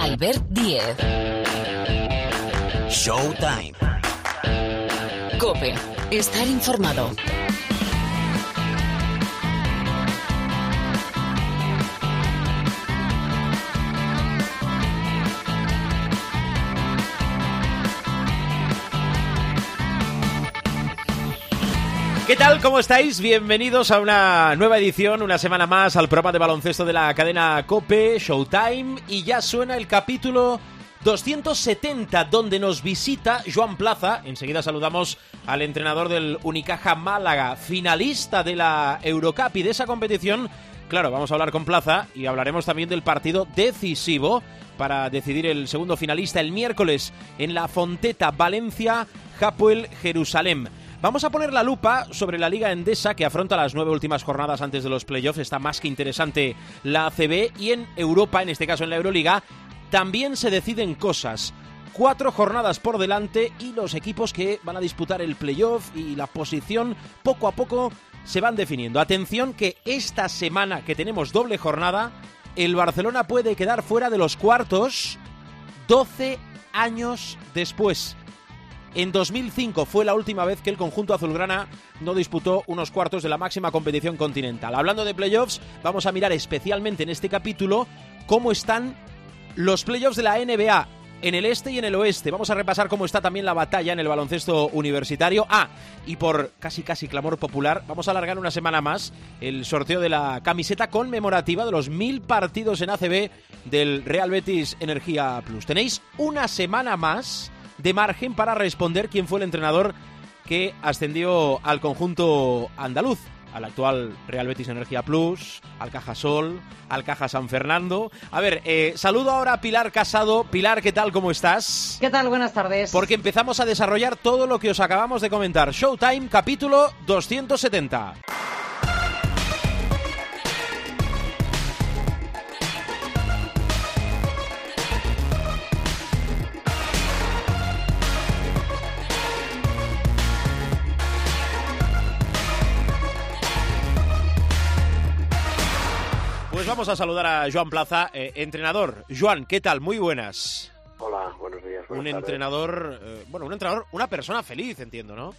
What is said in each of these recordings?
Albert Díez. Showtime. COPE. Estar informado. ¿Qué tal? ¿Cómo estáis? Bienvenidos a una nueva edición, una semana más al programa de baloncesto de la cadena COPE, Showtime, y ya suena el capítulo 270, donde nos visita Joan Plaza. Enseguida saludamos al entrenador del Unicaja Málaga, finalista de la Eurocup y de esa competición. Claro, vamos a hablar con Plaza y hablaremos también del partido decisivo para decidir el segundo finalista el miércoles en la Fonteta, Valencia, Hapoel Jerusalén. Vamos a poner la lupa sobre la Liga Endesa, que afronta las 9 últimas jornadas antes de los playoffs. Está más que interesante la ACB, y en Europa, en este caso en la Euroliga, también se deciden cosas. 4 jornadas por delante y los equipos que van a disputar el playoff y la posición poco a poco se van definiendo. Atención, que esta semana que tenemos doble jornada, el Barcelona puede quedar fuera de los cuartos 12 años después. En 2005 fue la última vez que el conjunto azulgrana no disputó unos cuartos de la máxima competición continental. Hablando de playoffs, vamos a mirar especialmente en este capítulo cómo están los playoffs de la NBA en el este y en el oeste. Vamos a repasar cómo está también la batalla en el baloncesto universitario. Y por casi clamor popular, vamos a alargar una semana más el sorteo de la camiseta conmemorativa de los 1000 partidos en ACB del Real Betis Energía Plus. Tenéis una semana más de margen para responder quién fue el entrenador que ascendió al conjunto andaluz, al actual Real Betis Energía Plus, al Cajasol, al Caja San Fernando. A ver, saludo ahora a Pilar Casado. Pilar, ¿qué tal? ¿Cómo estás? ¿Qué tal? Buenas tardes. Porque empezamos a desarrollar todo lo que os acabamos de comentar. Showtime, capítulo 270. Pues vamos a saludar a Joan Plaza, entrenador. Joan, ¿qué tal? Muy buenas. Hola, buenos días. Un entrenador, una persona feliz, entiendo, ¿no?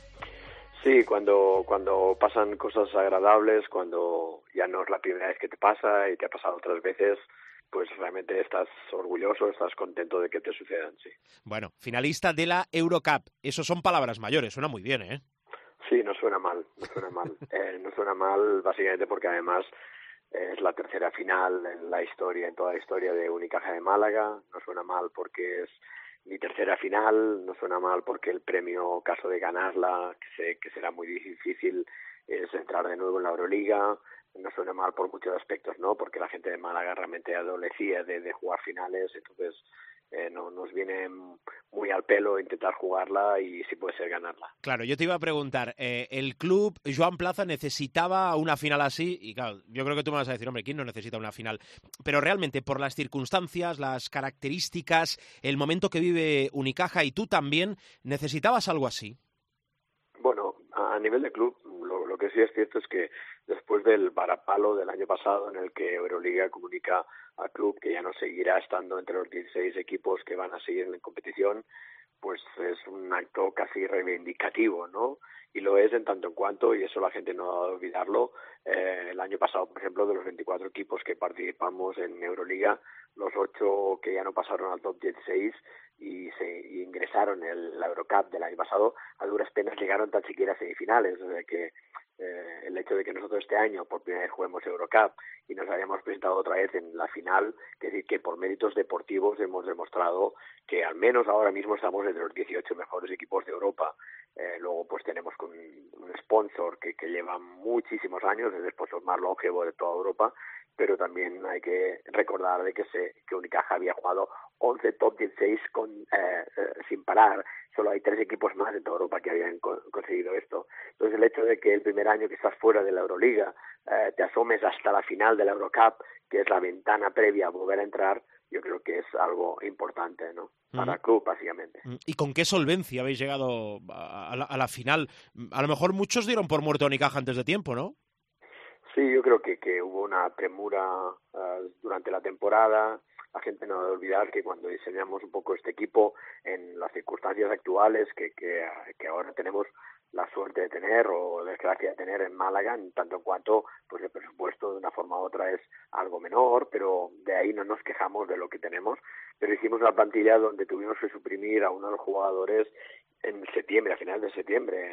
Sí, cuando pasan cosas agradables, cuando ya no es la primera vez que te pasa y te ha pasado otras veces, pues realmente estás orgulloso, estás contento de que te sucedan, sí. Bueno, finalista de la Eurocup, eso son palabras mayores, suena muy bien, ¿eh? Sí, no suena mal. No suena mal básicamente porque además es la tercera final en toda la historia de Unicaja de Málaga. No suena mal porque es mi tercera final, no suena mal porque el premio, caso de ganarla, que será muy difícil, es entrar de nuevo en la Euroliga. No suena mal por muchos aspectos, ¿no? Porque la gente de Málaga realmente adolecía de jugar finales, entonces nos viene muy al pelo intentar jugarla y si puede ser ganarla. Claro, yo te iba a preguntar, el club Joan Plaza necesitaba una final así, y claro, yo creo que tú me vas a decir, hombre, ¿quién no necesita una final? Pero realmente, por las circunstancias, las características, el momento que vive Unicaja y tú también, ¿necesitabas algo así? Bueno, a nivel de club, lo que sí es cierto es que después del varapalo del año pasado, en el que Euroliga comunica al club que ya no seguirá estando entre los 16 equipos que van a seguir en la competición, pues es un acto casi reivindicativo, ¿no? Y lo es en tanto en cuanto, y eso la gente no va a olvidarlo, el año pasado, por ejemplo, de los 24 equipos que participamos en Euroliga, los 8 que ya no pasaron al top 16 y ingresaron en la Eurocup del año pasado, a duras penas llegaron tan siquiera a semifinales. O sea que el hecho de que nosotros este año por primera vez juguemos Eurocup y nos hayamos presentado otra vez en la final, es decir, que por méritos deportivos hemos demostrado que al menos ahora mismo estamos entre los 18 mejores equipos de Europa. Luego pues tenemos un sponsor que lleva muchísimos años, es el sponsor más longevo de toda Europa, pero también hay que recordar de que Unicaja había jugado 11 top 16 sin parar. Solo hay 3 equipos más en toda Europa que habían conseguido esto. Entonces el hecho de que el primer año que estás fuera de la Euroliga te asomes hasta la final de la Eurocup, que es la ventana previa a volver a entrar, yo creo que es algo importante, ¿no? Para el club, básicamente. ¿Y con qué solvencia habéis llegado a la final? A lo mejor muchos dieron por muerto a Unicaja antes de tiempo, ¿no? Sí, yo creo que hubo una premura durante la temporada. la gente no debe olvidar que cuando diseñamos un poco este equipo en las circunstancias actuales que ahora tenemos la suerte de tener o desgracia de tener en Málaga, en tanto en cuanto pues el presupuesto de una forma u otra es algo menor, pero de ahí no nos quejamos de lo que tenemos. Pero hicimos una plantilla donde tuvimos que suprimir a uno de los jugadores en septiembre, a finales de septiembre,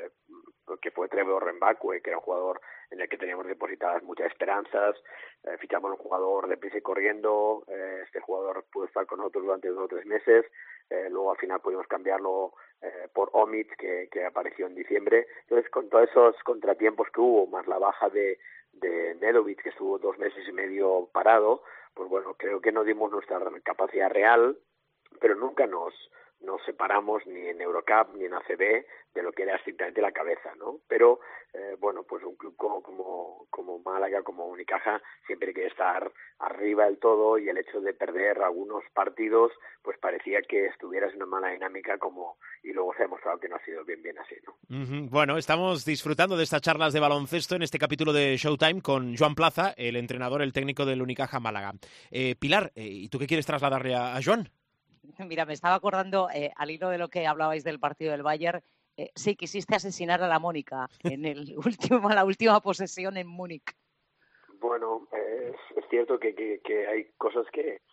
que fue Trevor Rembakwe, que era un jugador en el que teníamos depositadas muchas esperanzas. Fichamos un jugador de prisa y corriendo, este jugador pudo estar con nosotros durante 2 o 3 meses, luego al final pudimos cambiarlo por Omid, que apareció en diciembre. Entonces, con todos esos contratiempos que hubo, más la baja de Nedovic, que estuvo 2 meses y medio parado, pues bueno, creo que no dimos nuestra capacidad real, pero nunca nos separamos ni en Eurocup ni en ACB de lo que era estrictamente la cabeza, ¿no? Pero, bueno, pues un club como Málaga, como Unicaja, siempre quiere estar arriba del todo, y el hecho de perder algunos partidos, pues parecía que estuvieras en una mala dinámica y luego se ha demostrado que no ha sido bien así, ¿no? Bueno, estamos disfrutando de estas charlas de baloncesto en este capítulo de Showtime con Joan Plaza, el entrenador, el técnico del Unicaja Málaga. Pilar, ¿y tú qué quieres trasladarle a Joan? Mira, me estaba acordando, al hilo de lo que hablabais del partido del Bayern, sí, quisiste asesinar a la Mónica en la última posesión en Múnich. Bueno, es cierto que hay cosas que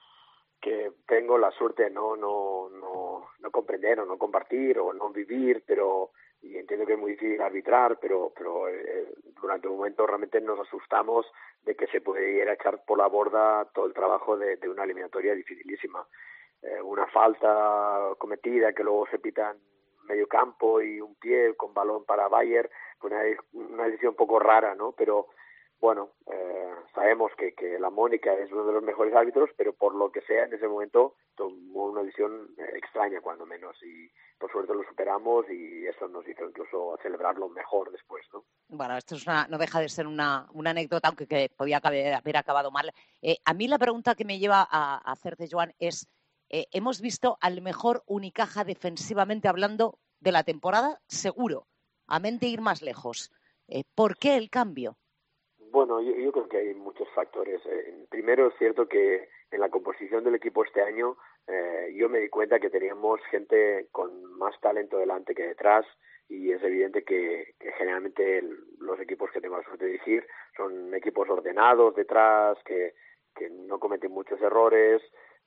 tengo la suerte de no comprender o no compartir o no vivir, y entiendo que es muy difícil arbitrar, pero durante un momento realmente nos asustamos de que se pudiera echar por la borda todo el trabajo de una eliminatoria dificilísima. Una falta cometida que luego se pita en medio campo y un pie con balón para Bayern, pues una decisión un poco rara, ¿no? Pero bueno, sabemos que la Mónica es uno de los mejores árbitros, pero por lo que sea en ese momento tomó una decisión extraña cuando menos, y por suerte lo superamos y eso nos hizo incluso celebrarlo mejor después, ¿no? Bueno, esto no deja de ser una anécdota, aunque que podía haber acabado mal. A mí la pregunta que me lleva a hacerte, Joan, es: hemos visto al mejor Unicaja defensivamente hablando de la temporada, seguro, a mente ir más lejos. ¿Por qué el cambio? Bueno, yo creo que hay muchos factores. Primero, es cierto que en la composición del equipo este año yo me di cuenta que teníamos gente con más talento delante que detrás, y es evidente que generalmente los equipos que tengo la suerte de dirigir son equipos ordenados detrás, que no cometen muchos errores.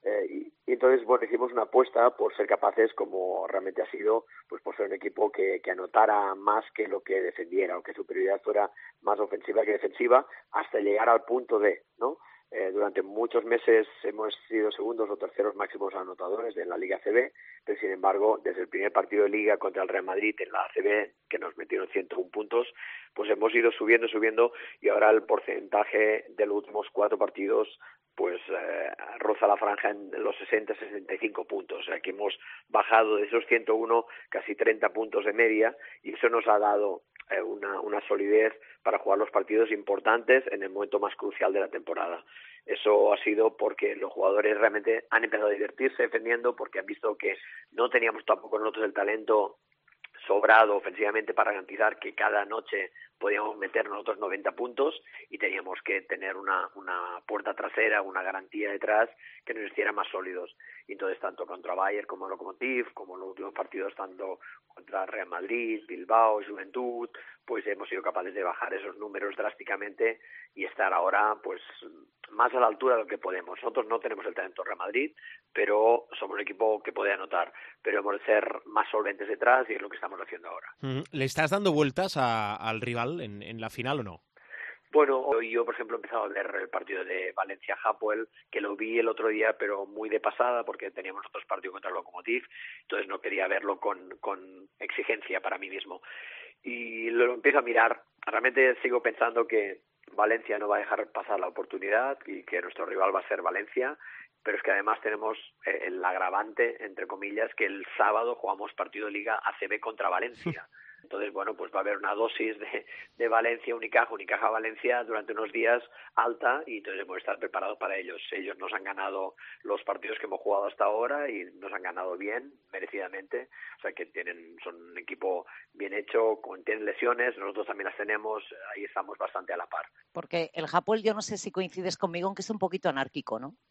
Y entonces, bueno, hicimos una apuesta por ser capaces, como realmente ha sido, pues por ser un equipo que anotara más que lo que defendiera, o que su prioridad fuera más ofensiva que defensiva, hasta llegar al punto de, ¿no? Durante muchos meses hemos sido segundos o terceros máximos anotadores en la Liga ACB, pero sin embargo, desde el primer partido de Liga contra el Real Madrid en la ACB, que nos metieron 101 puntos, pues hemos ido subiendo, y ahora el porcentaje de los últimos 4 partidos pues roza la franja en los 60-65 puntos, o sea que hemos bajado de esos 101 casi 30 puntos de media, y eso nos ha dado una solidez para jugar los partidos importantes en el momento más crucial de la temporada. Eso ha sido porque los jugadores realmente han empezado a divertirse defendiendo, porque han visto que no teníamos tampoco nosotros el talento sobrado ofensivamente para garantizar que cada noche podíamos meter nosotros 90 puntos, y teníamos que tener una puerta trasera, una garantía detrás que nos hiciera más sólidos. Y entonces, tanto contra Bayern como Lokomotiv, como en los últimos partidos, tanto contra Real Madrid, Bilbao, Juventud, pues hemos sido capaces de bajar esos números drásticamente y estar ahora pues más a la altura de lo que podemos. Nosotros no tenemos el talento Real Madrid, pero somos un equipo que puede anotar, pero hemos de ser más solventes detrás, y es lo que estamos haciendo ahora. ¿Le estás dando vueltas al rival en la final o no? Bueno, yo por ejemplo he empezado a ver el partido de Valencia-Hapoel, que lo vi el otro día pero muy de pasada porque teníamos otros partidos contra el Lokomotiv, entonces no quería verlo con exigencia para mí mismo. Y lo empiezo a mirar, realmente sigo pensando que Valencia no va a dejar pasar la oportunidad y que nuestro rival va a ser Valencia, pero es que además tenemos el agravante, entre comillas, que el sábado jugamos partido de Liga ACB contra Valencia. Entonces, bueno, pues va a haber una dosis de Valencia, Unicaja, Valencia durante unos días alta, y entonces hemos de estar preparados para ellos. Ellos nos han ganado los partidos que hemos jugado hasta ahora y nos han ganado bien, merecidamente. O sea que son un equipo bien hecho, tienen lesiones, nosotros también las tenemos, ahí estamos bastante a la par. Porque el Hapoel, yo no sé si coincides conmigo en que es un poquito anárquico, ¿no?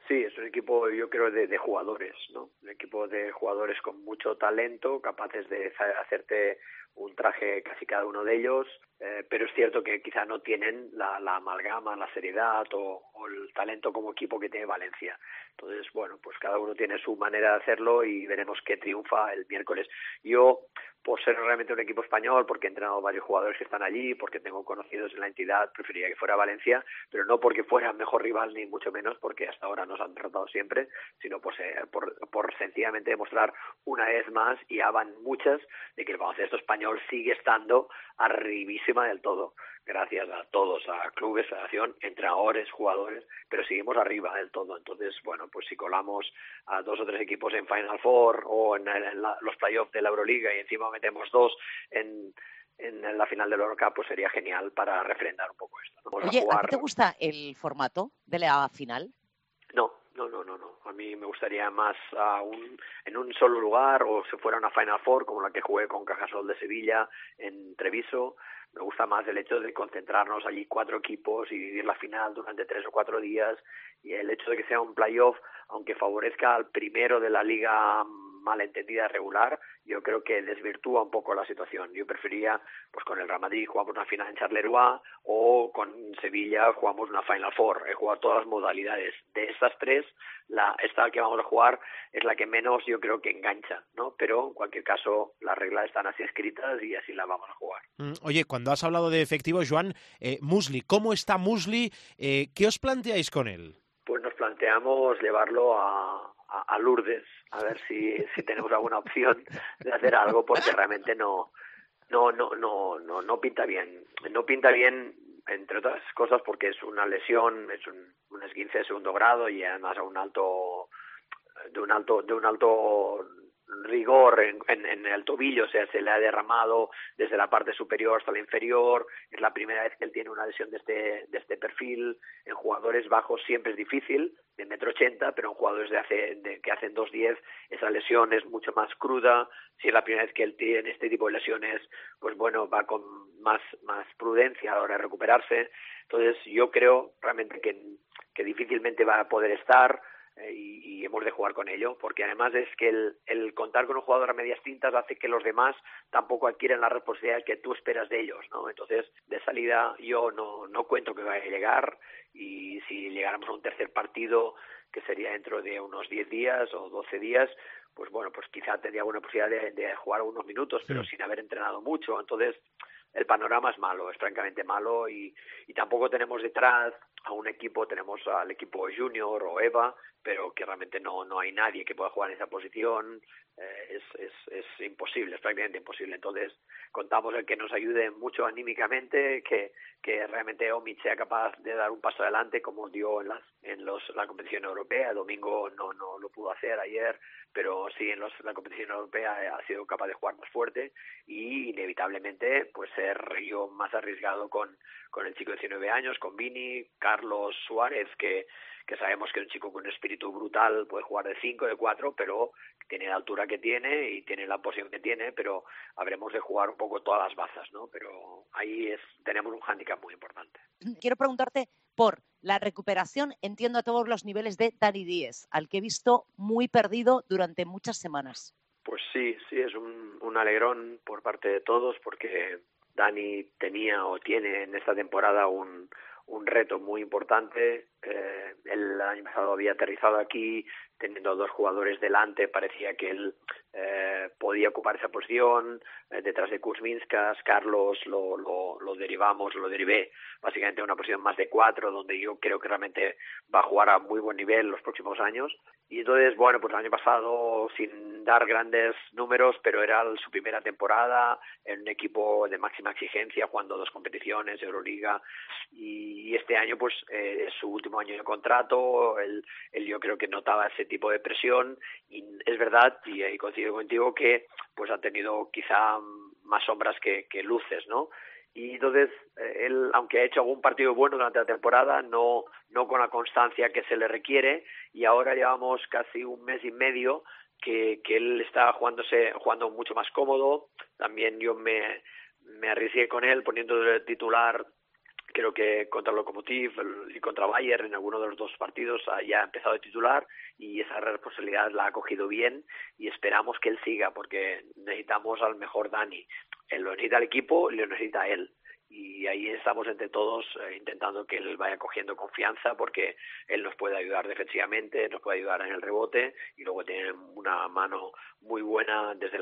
Sí, es un equipo, yo creo, de jugadores, ¿no? Un equipo de jugadores con mucho talento, capaces de hacerte un traje casi cada uno de ellos, pero es cierto que quizá no tienen la amalgama, la seriedad o el talento como equipo que tiene Valencia. Entonces, bueno, pues cada uno tiene su manera de hacerlo y veremos qué triunfa el miércoles. Yo, por ser realmente un equipo español, porque he entrenado varios jugadores que están allí, porque tengo conocidos en la entidad, preferiría que fuera Valencia, pero no porque fuera mejor rival ni mucho menos, porque hasta ahora nos han derrotado siempre, sino por sencillamente demostrar una vez más, y ya van muchas, de que el baloncesto español sigue estando arribísima del todo. Gracias a todos, a clubes, federación, entrenadores, jugadores, pero seguimos arriba del todo. Entonces, bueno, pues si colamos a 2 o 3 equipos en Final Four o en los playoffs de la Euroliga y encima metemos 2 en la final del Eurocup, pues sería genial para refrendar un poco esto, ¿no? Vamos Oye, a jugar... ¿a ti te gusta el formato de la final? No. A mí me gustaría más en un solo lugar, o si fuera una Final Four como la que jugué con Cajasol de Sevilla en Treviso. Me gusta más el hecho de concentrarnos allí 4 equipos y vivir la final durante 3 o 4 días, y el hecho de que sea un playoff, aunque favorezca al primero de la liga malentendida regular, yo creo que desvirtúa un poco la situación. Yo prefería, pues con el Real Madrid jugamos una final en Charleroi, o con Sevilla jugamos una Final Four. He jugado todas las modalidades. De estas 3, esta que vamos a jugar es la que menos yo creo que engancha, ¿no? Pero en cualquier caso las reglas están así escritas y así las vamos a jugar. Oye, cuando has hablado de efectivo, Joan, Musli, ¿cómo está Musli? ¿Qué os planteáis con él? Pues nos planteamos llevarlo a Lourdes, a ver si tenemos alguna opción de hacer algo, porque realmente no pinta bien. No pinta bien, entre otras cosas, porque es una lesión, es un esguince de segundo grado, y además de un alto rigor en el tobillo. O sea, se le ha derramado desde la parte superior hasta la inferior. Es la primera vez que él tiene una lesión de este perfil. En jugadores bajos siempre es difícil, de 1,80 m, pero en jugadores que hacen 2,10, esa lesión es mucho más cruda. Si es la primera vez que él tiene este tipo de lesiones, pues bueno, va con más prudencia a la hora de recuperarse. Entonces yo creo realmente que difícilmente va a poder estar, y hemos de jugar con ello, porque además es que el contar con un jugador a medias tintas hace que los demás tampoco adquieren la responsabilidad que tú esperas de ellos, ¿no? Entonces, de salida yo no cuento que vaya a llegar, y si llegáramos a un tercer partido, que sería dentro de unos 10 días o 12 días, pues bueno, pues quizá tendría buena posibilidad de jugar unos minutos, pero sin haber entrenado mucho. Entonces, el panorama es malo, es francamente malo, y tampoco tenemos detrás a un equipo, tenemos al equipo junior o EVA, pero que realmente no hay nadie que pueda jugar en esa posición. Es imposible, es prácticamente imposible. Entonces contamos el que nos ayude mucho anímicamente, que realmente Omid sea capaz de dar un paso adelante como dio en la competición europea. El domingo no lo pudo hacer ayer, pero sí en la competición europea ha sido capaz de jugar más fuerte, y inevitablemente pues ser yo más arriesgado con el chico de 19 años, con Vini, Carlos Suárez, que sabemos que es un chico con un espíritu brutal, puede jugar de 5, de 4, pero tiene la altura que tiene y tiene la posición que tiene, pero habremos de jugar un poco todas las bazas, ¿no? Pero ahí tenemos un hándicap muy importante. Quiero preguntarte por la recuperación, entiendo, a todos los niveles de Dani Díez, al que he visto muy perdido durante muchas semanas. Pues sí, es un alegrón por parte de todos, porque Dani tenía o tiene en esta temporada un reto muy importante. El año pasado había aterrizado aquí teniendo 2 jugadores delante, parecía que él podía ocupar esa posición, detrás de Kuzminskas. Carlos lo derivé básicamente a una posición más de 4, donde yo creo que realmente va a jugar a muy buen nivel los próximos años. Y entonces, bueno, pues el año pasado, sin dar grandes números, pero era su primera temporada en un equipo de máxima exigencia, jugando 2 competiciones, Euroliga, y este año pues es su último año de contrato. Él yo creo que notaba ese tipo de presión, y es verdad, y ahí coincido contigo, que pues ha tenido quizá más sombras que luces, ¿no? Y entonces él, aunque ha hecho algún partido bueno durante la temporada, no con la constancia que se le requiere, y ahora llevamos casi un mes y medio que él está jugando mucho más cómodo. También yo me arriesgué con él poniendo de titular creo que contra Lokomotiv y contra Bayern en alguno de los dos partidos ya ha empezado de titular y esa responsabilidad la ha cogido bien y esperamos que él siga porque necesitamos al mejor Dani. Él lo necesita el equipo y lo necesita él. Y ahí estamos entre todos intentando que él vaya cogiendo confianza porque él nos puede ayudar defensivamente, nos puede ayudar en el rebote y luego tiene una mano muy buena desde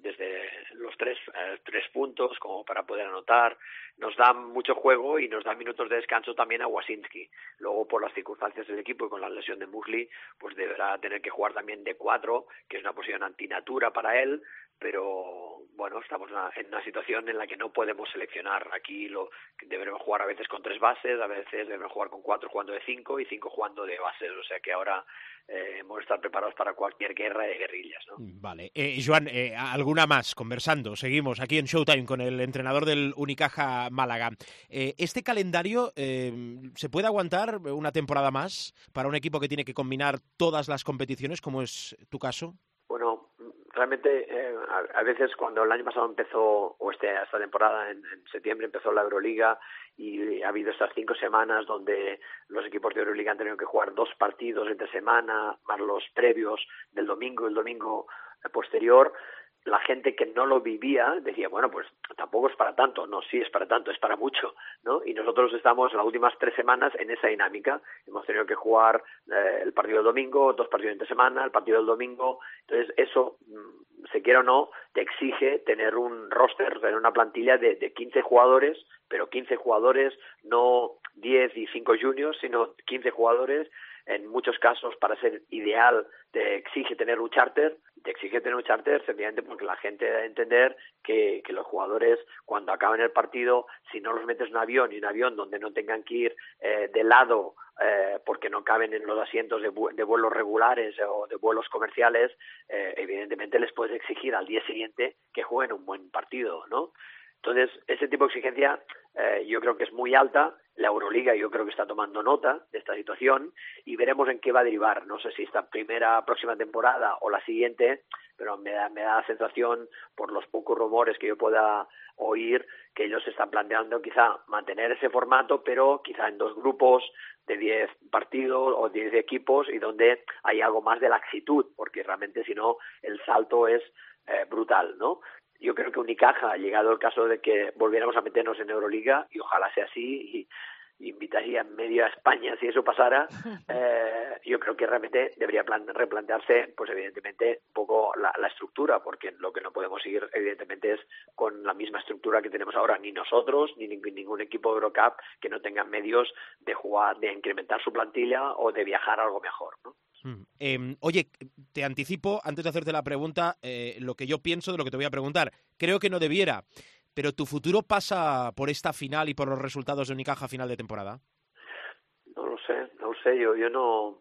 los tres puntos como para poder anotar. Nos da mucho juego y nos da minutos de descanso también a Wasinski. Luego por las circunstancias del equipo y con la lesión de Musli pues deberá tener que jugar también de 4, que es una posición antinatura para él, pero bueno, estamos en una situación en la que no podemos seleccionar. Aquí deberemos jugar a veces con 3 bases, a veces debemos jugar con 4 jugando de 5 y 5 jugando de bases, o sea que ahora hemos de estar preparados para cualquier guerra de guerrillas, ¿no? Vale. Joan, alguna más, conversando, seguimos aquí en Showtime con el entrenador del Unicaja Málaga. ¿Este calendario se puede aguantar una temporada más para un equipo que tiene que combinar todas las competiciones, como es tu caso? Bueno, realmente a veces cuando el año pasado empezó, o esta temporada en septiembre empezó la Euroliga y ha habido estas 5 semanas donde los equipos de Euroliga han tenido que jugar 2 partidos entre semana, más los previos del domingo y el domingo posterior, la gente que no lo vivía decía, bueno, pues tampoco es para tanto. No, sí es para tanto, es para mucho, ¿no? Y nosotros estamos las últimas 3 semanas en esa dinámica. Hemos tenido que jugar el partido del domingo, 2 partidos entre semana, el partido del domingo. Entonces eso, se quiera o no, te exige tener un roster, tener una plantilla de 15 jugadores, pero 15 jugadores, no 10 y 5 juniors, sino 15 jugadores. En muchos casos, para ser ideal, te exige tener un charter. Te exige tener un charter sencillamente porque la gente debe entender que los jugadores, cuando acaben el partido, si no los metes en un avión y un avión donde no tengan que ir de lado porque no caben en los asientos de vuelos regulares o de vuelos comerciales, evidentemente les puedes exigir al día siguiente que jueguen un buen partido, ¿no? Entonces, ese tipo de exigencia yo creo que es muy alta. La Euroliga yo creo que está tomando nota de esta situación y veremos en qué va a derivar. No sé si esta próxima temporada o la siguiente, pero me da la sensación, por los pocos rumores que yo pueda oír, que ellos están planteando quizá mantener ese formato, pero quizá en 2 grupos de 10 partidos o 10 equipos y donde hay algo más de laxitud, porque realmente si no el salto es brutal, ¿no? Yo creo que Unicaja, llegado el caso de que volviéramos a meternos en Euroliga, y ojalá sea así, y invitaría medio a España si eso pasara, yo creo que realmente debería replantearse, pues evidentemente, un poco la estructura, porque lo que no podemos seguir, evidentemente, es con la misma estructura que tenemos ahora, ni nosotros, ni ningún equipo de Eurocup que no tenga medios de jugar, de incrementar su plantilla o de viajar a algo mejor, ¿no? Oye, te anticipo, antes de hacerte la pregunta, lo que yo pienso de lo que te voy a preguntar. Creo que no debiera, pero ¿tu futuro pasa por esta final y por los resultados de Unicaja final de temporada? No lo sé, yo no...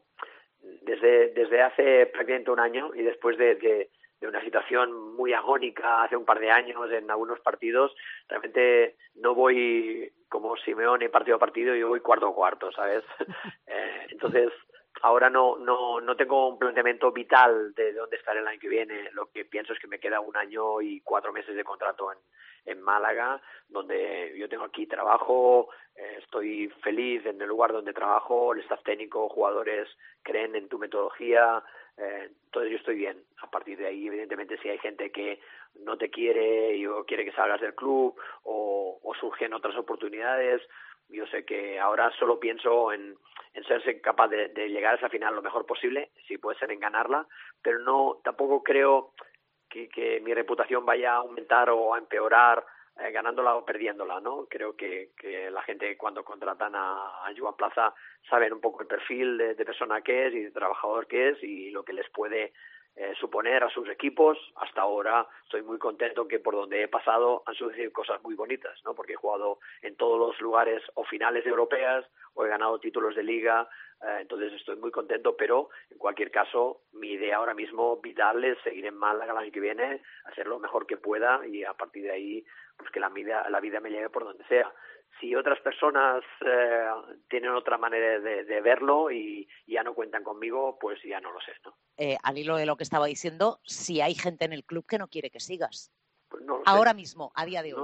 Desde hace prácticamente un año y después de una situación muy agónica hace un par de años en algunos partidos, realmente no voy como Simeone partido a partido, yo voy cuarto a cuarto, ¿sabes? Entonces... Ahora no tengo un planteamiento vital de dónde estar el año que viene. Lo que pienso es que me queda 1 año y 4 meses de contrato en Málaga, donde yo tengo aquí trabajo, estoy feliz en el lugar donde trabajo, el staff técnico, jugadores creen en tu metodología, entonces yo estoy bien. A partir de ahí, evidentemente, si hay gente que no te quiere o quiere que salgas del club o surgen otras oportunidades, yo sé que ahora solo pienso en serse capaz de llegar a esa final lo mejor posible, si puede ser en ganarla, pero tampoco creo que mi reputación vaya a aumentar o a empeorar ganándola o perdiéndola, ¿no? Creo que la gente cuando contratan a Joan Plaza saben un poco el perfil de persona que es y de trabajador que es y lo que les puede suponer a sus equipos. Hasta ahora estoy muy contento que por donde he pasado han sucedido cosas muy bonitas, ¿no? Porque he jugado en todos los lugares o finales europeas o he ganado títulos de liga, entonces estoy muy contento, pero en cualquier caso mi idea ahora mismo vital es seguir en Málaga el año que viene, hacer lo mejor que pueda y a partir de ahí pues que la vida me lleve por donde sea. Si otras personas tienen otra manera de verlo y ya no cuentan conmigo, pues ya no lo sé, ¿no? Al hilo de lo que estaba diciendo, si hay gente en el club que no quiere que sigas. Pues no lo sé. Ahora mismo, a día de hoy.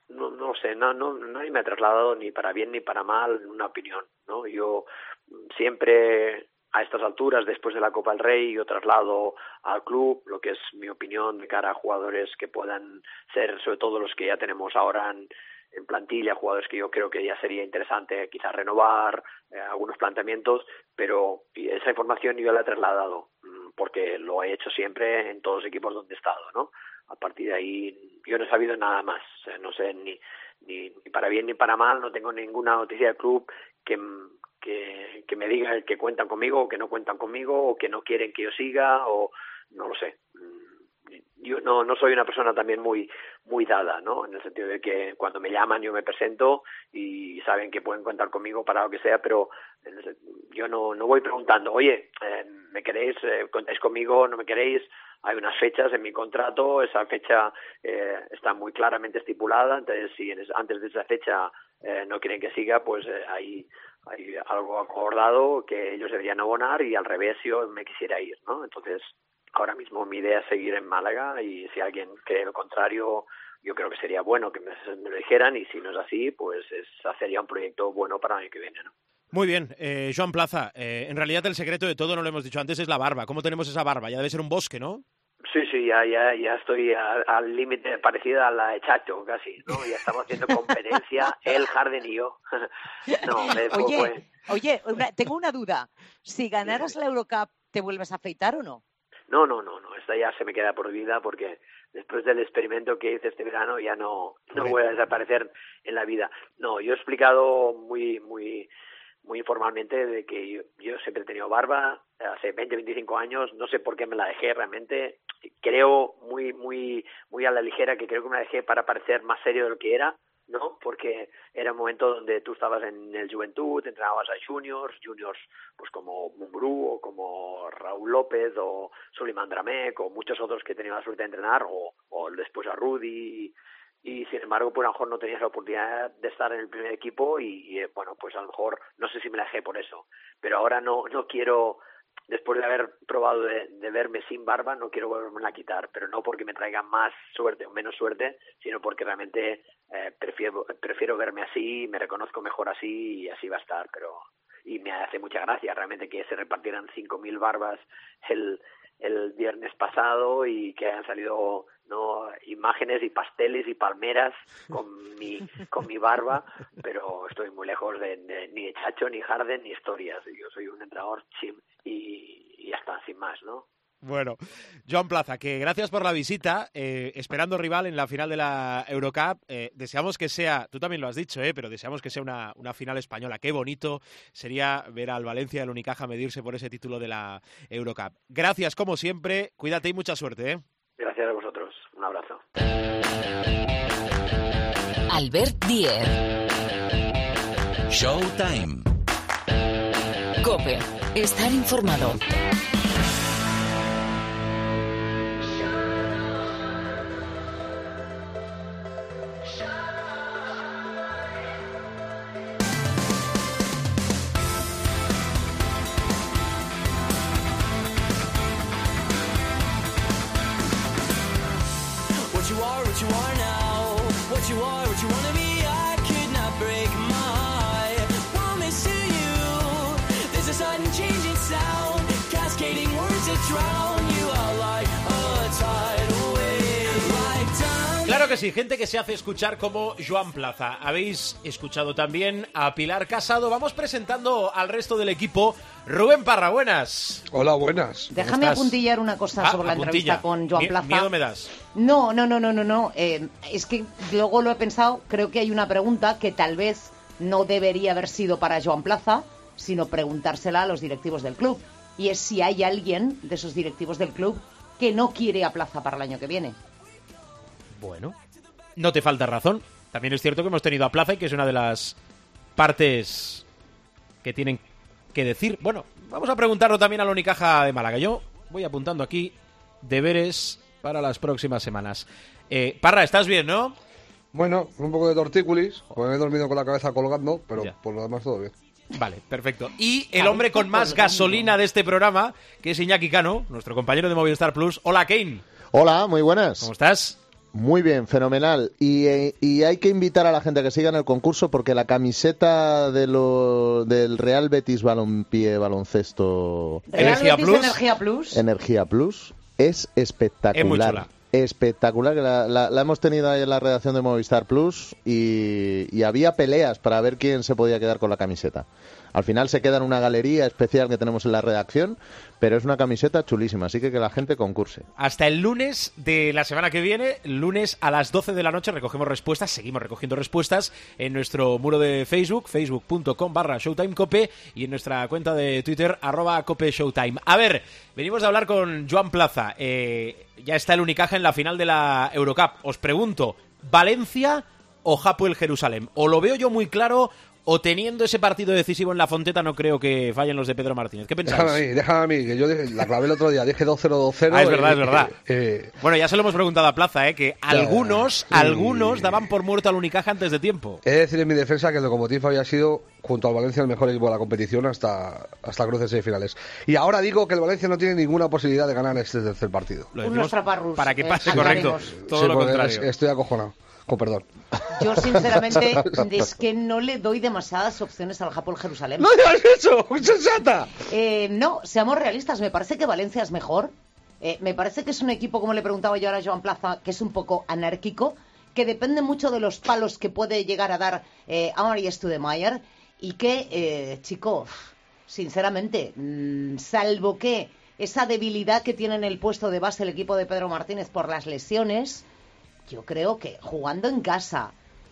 no sé, nadie me ha trasladado ni para bien ni para mal una opinión, ¿no? Yo siempre a estas alturas, después de la Copa del Rey, yo traslado al club lo que es mi opinión de cara a jugadores que puedan ser, sobre todo los que ya tenemos ahora en plantilla, jugadores que yo creo que ya sería interesante quizás renovar, algunos planteamientos, pero esa información yo la he trasladado, porque lo he hecho siempre en todos los equipos donde he estado, ¿no? A partir de ahí yo no he sabido nada más, o sea, no sé ni para bien ni para mal, no tengo ninguna noticia del club que me diga que cuentan conmigo o que no cuentan conmigo o que no quieren que yo siga o no lo sé. Yo no soy una persona también muy dada, ¿no? En el sentido de que cuando me llaman yo me presento y saben que pueden contar conmigo para lo que sea, pero yo no voy preguntando, oye, ¿me queréis? ¿Contáis conmigo? ¿No me queréis? Hay unas fechas en mi contrato, esa fecha está muy claramente estipulada, entonces si antes de esa fecha no quieren que siga, pues hay algo acordado que ellos deberían abonar y al revés yo me quisiera ir, ¿no? Entonces ahora mismo mi idea es seguir en Málaga y si alguien cree lo contrario, yo creo que sería bueno que me lo dijeran y si no es así, pues sería un proyecto bueno para el año que viene, ¿no? Muy bien, Joan Plaza, en realidad el secreto de todo, no lo hemos dicho antes, es la barba. ¿Cómo tenemos esa barba? Ya debe ser un bosque, ¿no? Sí, ya estoy al límite parecido a la de Chacho, casi, ¿no? Ya estamos haciendo competencia, el Harden y yo. Oye, tengo una duda. Si ganaras la Eurocup, ¿te vuelves a afeitar o no? No, esta ya se me queda prohibida porque después del experimento que hice este verano ya no voy a desaparecer en la vida. No, yo he explicado muy informalmente de que yo siempre he tenido barba, hace 20-25 años, no sé por qué me la dejé realmente, creo muy a la ligera que creo que me la dejé para parecer más serio de lo que era, ¿no? Porque era un momento donde tú estabas en el Juventud, entrenabas a juniors pues como Mumbrú o como Raúl López o Suleiman Dramek o muchos otros que he tenido la suerte de entrenar o después a Rudy y sin embargo pues a lo mejor no tenías la oportunidad de estar en el primer equipo y bueno, pues a lo mejor no sé si me la dejé por eso, pero ahora no quiero, después de haber probado de verme sin barba, no quiero volverme a quitar, pero no porque me traiga más suerte o menos suerte, sino porque realmente prefiero verme así, me reconozco mejor así y así va a estar, y me hace mucha gracia realmente que se repartieran 5.000 barbas el viernes pasado y que hayan salido imágenes y pasteles y palmeras con mi barba, pero estoy muy lejos de ni de Chacho, ni Harden, ni historias. Yo soy un entrenador chim y ya está, sin más, ¿no? Bueno, Joan Plaza, que gracias por la visita, esperando rival en la final de la Eurocup, deseamos que sea, tú también lo has dicho, pero deseamos que sea una final española. Qué bonito sería ver al Valencia y al Unicaja medirse por ese título de la Eurocup. Gracias, como siempre, cuídate y mucha suerte. Gracias a vosotros, un abrazo. Albert Diez. Showtime. COPE. Estar informado. Claro que sí, gente que se hace escuchar como Joan Plaza. Habéis escuchado también a Pilar Casado. Vamos presentando al resto del equipo. Rubén Parra, buenas. Hola, buenas. Déjame apuntillar una cosa sobre la entrevista con Joan Plaza. Miedo me das. No. Es que luego lo he pensado, creo que hay una pregunta que tal vez no debería haber sido para Joan Plaza, sino preguntársela a los directivos del club. Y es si hay alguien de esos directivos del club que no quiere a Plaza para el año que viene. Bueno, no te falta razón. También es cierto que hemos tenido a Plaza y que es una de las partes que tienen que decir. Bueno, vamos a preguntarlo también al Unicaja de Málaga. Yo voy apuntando aquí deberes para las próximas semanas. Parra, ¿estás bien, no? Bueno, un poco de tortícolis, porque me he dormido con la cabeza colgando, pero ya. Por lo demás todo bien. Vale, perfecto. Y el hombre con más gasolina de este programa, que es Iñaki Cano, nuestro compañero de Movistar Plus. Hola, Kane. Hola, muy buenas. ¿Cómo estás? Muy bien, fenomenal. Y hay que invitar a la gente a que siga en el concurso porque la camiseta del Real Betis Balompié Baloncesto Energía Plus es espectacular. Es muy chula. Espectacular, que la hemos tenido ahí en la redacción de Movistar Plus y había peleas para ver quién se podía quedar con la camiseta. Al final se queda en una galería especial que tenemos en la redacción, pero es una camiseta chulísima, así que la gente concurse. Hasta el lunes de la semana que viene, lunes a las 12 de la noche, recogemos respuestas, seguimos recogiendo respuestas en nuestro muro de Facebook, facebook.com/ShowtimeCope, y en nuestra cuenta de Twitter, @CopeShowtime. A ver, venimos de hablar con Joan Plaza. Ya está el Unicaja en la final de la Eurocup. Os pregunto, ¿Valencia o Hapoel Jerusalén? O lo veo yo muy claro, o teniendo ese partido decisivo en la Fonteta no creo que fallen los de Pedro Martínez. ¿Qué pensáis? Déjame a mí, que yo la clavé el otro día, dije 2-0, 2-0. Es verdad. Bueno, ya se lo hemos preguntado a Plaza, que algunos daban por muerto al Unicaja antes de tiempo. He de decir en mi defensa que el Lokomotiv había sido, junto al Valencia, el mejor equipo de la competición hasta cruces semifinales. Y ahora digo que el Valencia no tiene ninguna posibilidad de ganar este tercer partido. Unos traparrus. Para que pase, correcto. Todo lo contrario. Estoy acojonado. Con perdón. Yo, sinceramente, es que no le doy demasiadas opciones al Hapoel Jerusalén. ¡No digas eso! ¡Sensata! No, seamos realistas. Me parece que Valencia es mejor. Me parece que es un equipo, como le preguntaba yo ahora a Joan Plaza, que es un poco anárquico, que depende mucho de los palos que puede llegar a dar Amar'e Stoudemire, y que, chico, sinceramente, salvo que esa debilidad que tiene en el puesto de base el equipo de Pedro Martínez por las lesiones, yo creo que jugando en casa,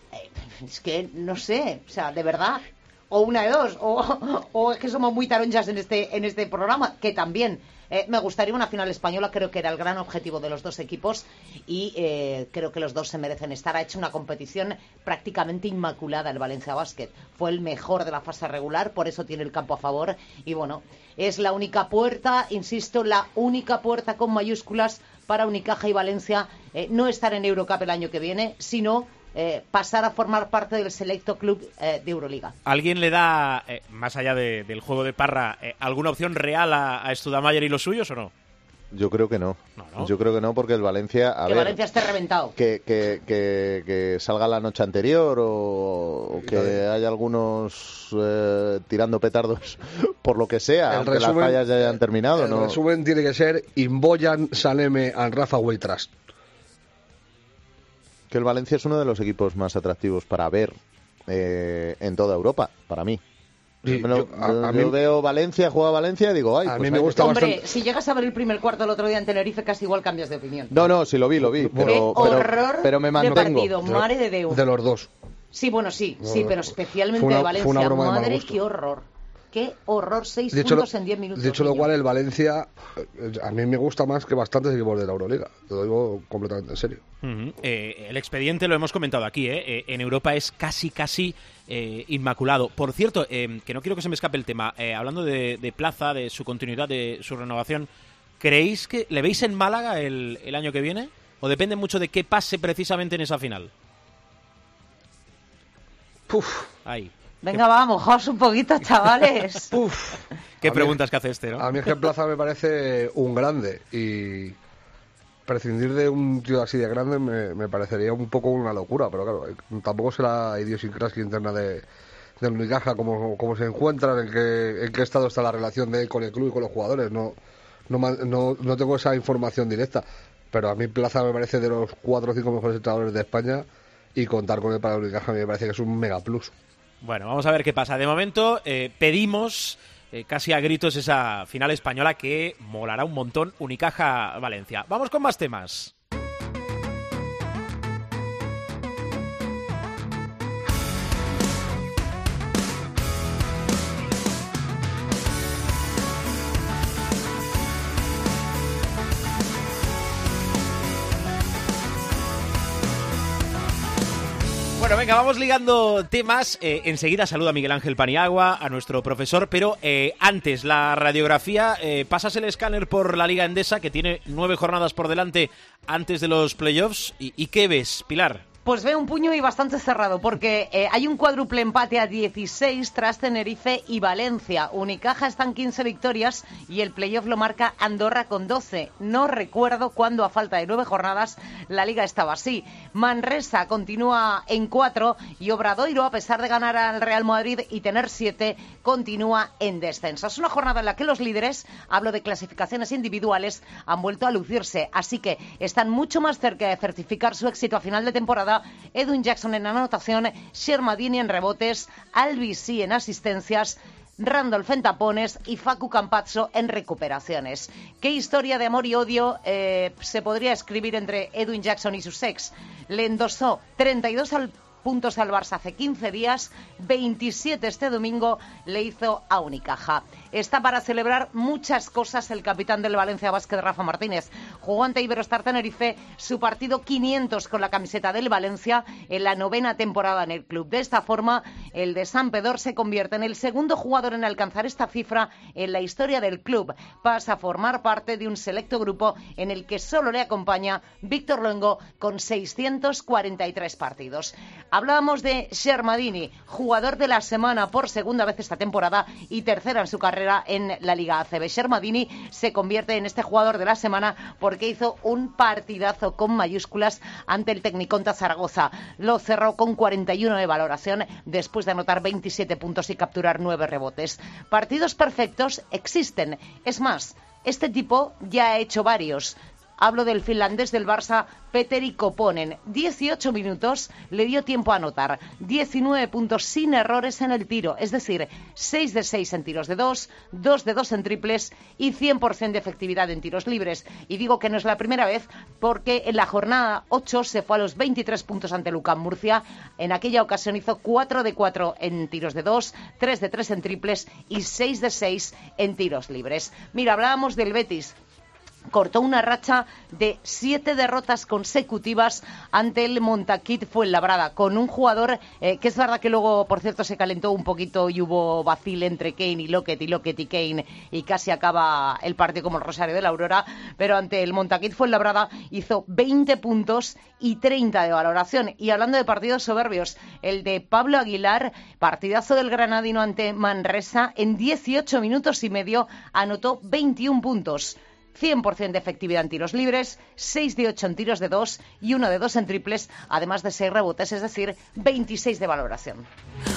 es que no sé, o sea, de verdad, o una de dos, o es que somos muy taronjas en este programa, que también me gustaría una final española, creo que era el gran objetivo de los dos equipos, y creo que los dos se merecen estar. Ha hecho una competición prácticamente inmaculada el Valencia Basket, fue el mejor de la fase regular, por eso tiene el campo a favor, y bueno, es la única puerta, insisto, la única puerta con mayúsculas para Unicaja y Valencia, no estar en Eurocup el año que viene, sino pasar a formar parte del selecto club de Euroliga. ¿Alguien le da, más allá del juego de Parra, alguna opción real a Stoudemire y los suyos o no? Yo creo que no. Yo creo que no, porque el Valencia... Valencia esté reventado. Que salga la noche anterior o que haya algunos tirando petardos por lo que sea, aunque las fallas ya hayan terminado. El resumen tiene que ser Imboyan Saleme and Rafa Trust. Que el Valencia es uno de los equipos más atractivos para ver en toda Europa, para mí. Sí, yo veo Valencia, juega Valencia y digo, ay, a pues mí me gusta Hombre, bastante. Si llegas a ver el primer cuarto el otro día en Tenerife, casi igual cambias de opinión. No, sí lo vi, pero me mantengo. De partido, madre de Déu. De los dos. Sí, bueno, sí, pero especialmente de Valencia. Madre, qué horror. Qué horror, 6 puntos en 10 minutos. Dicho lo cual, el Valencia a mí me gusta más que bastantes equipos de la Euroliga. Te lo digo completamente en serio. El expediente lo hemos comentado aquí, en Europa es casi inmaculado. Por cierto, que no quiero que se me escape el tema, hablando de Plaza, de su continuidad, de su renovación, ¿creéis que le veis en Málaga el año que viene? ¿O depende mucho de qué pase precisamente en esa final? Ahí. Venga, va, mojaos un poquito, chavales. Qué preguntas que hace ¿no? A mí es que Plaza me parece un grande y prescindir de un tío así de grande me parecería un poco una locura, pero claro, tampoco sé la idiosincrasia interna del Unicaja, cómo se encuentran, en qué estado está la relación de él con el club y con los jugadores. No tengo esa información directa, pero a mí Plaza me parece de los 4 o 5 mejores entrenadores de España, y contar con él para el Unicaja me parece que es un mega plus. Bueno, vamos a ver qué pasa. De momento pedimos casi a gritos esa final española que molará un montón, Unicaja-Valencia. Vamos con más temas. Bueno, venga, vamos ligando temas. Enseguida saluda a Miguel Ángel Paniagua, a nuestro profesor, pero antes, la radiografía. Pasas el escáner por la Liga Endesa, que tiene 9 jornadas por delante antes de los playoffs. ¿Y qué ves, Pilar? Pues veo un puño y bastante cerrado, porque hay un cuádruple empate a 16 tras Tenerife y Valencia. Unicaja está en 15 victorias y el playoff lo marca Andorra con 12. No recuerdo cuándo, a falta de 9 jornadas, la liga estaba así. Manresa continúa en 4 y Obradoiro, a pesar de ganar al Real Madrid y tener 7, continúa en descenso. Es una jornada en la que los líderes, hablo de clasificaciones individuales, han vuelto a lucirse, así que están mucho más cerca de certificar su éxito a final de temporada. Edwin Jackson en anotación, Shermadini en rebotes, Albisi en asistencias, Randolph en tapones y Facu Campazzo en recuperaciones. ¿Qué historia de amor y odio se podría escribir entre Edwin Jackson y sus ex? Le endosó 32 puntos al Barça hace 15 días, 27 este domingo le hizo a Unicaja. Está para celebrar muchas cosas el capitán del Valencia Basket, Rafa Martínez. Jugó ante Iberostar Tenerife su partido 500 con la camiseta del Valencia en la 9ª temporada en el club. De esta forma, el de San Pedor se convierte en el segundo jugador en alcanzar esta cifra en la historia del club. Pasa a formar parte de un selecto grupo en el que solo le acompaña Víctor Luengo con 643 partidos. Hablábamos de Shermadini, jugador de la semana por segunda vez esta temporada y tercera en su carrera en la Liga ACB. Shermadini se convierte en este jugador de la semana porque hizo un partidazo con mayúsculas ante el Tecniconta Zaragoza. Lo cerró con 41 de valoración después de anotar 27 puntos y capturar 9 rebotes. Partidos perfectos existen. Es más, este tipo ya ha hecho varios. Hablo del finlandés del Barça, Petteri Koponen. 18 minutos le dio tiempo a anotar. 19 puntos sin errores en el tiro. Es decir, 6 de 6 en tiros de 2, 2 de 2 en triples y 100% de efectividad en tiros libres. Y digo que no es la primera vez porque en la jornada 8 se fue a los 23 puntos ante Lucán Murcia. En aquella ocasión hizo 4 de 4 en tiros de 2, 3 de 3 en triples y 6 de 6 en tiros libres. Mira, hablábamos del Betis. Cortó una racha de 7 derrotas consecutivas ante el Montaquit Fuenlabrada, con un jugador que es verdad que luego, por cierto, se calentó un poquito y hubo vacil entre Kane y Lockett y Kane, y casi acaba el partido como el Rosario de la Aurora, pero ante el Montaquit Fuenlabrada hizo 20 puntos y 30 de valoración. Y hablando de partidos soberbios, el de Pablo Aguilar, partidazo del granadino ante Manresa, en 18 minutos y medio anotó 21 puntos. 100% de efectividad en tiros libres, 6 de 8 en tiros de 2 y 1 de 2 en triples, además de 6 rebotes, es decir, 26 de valoración.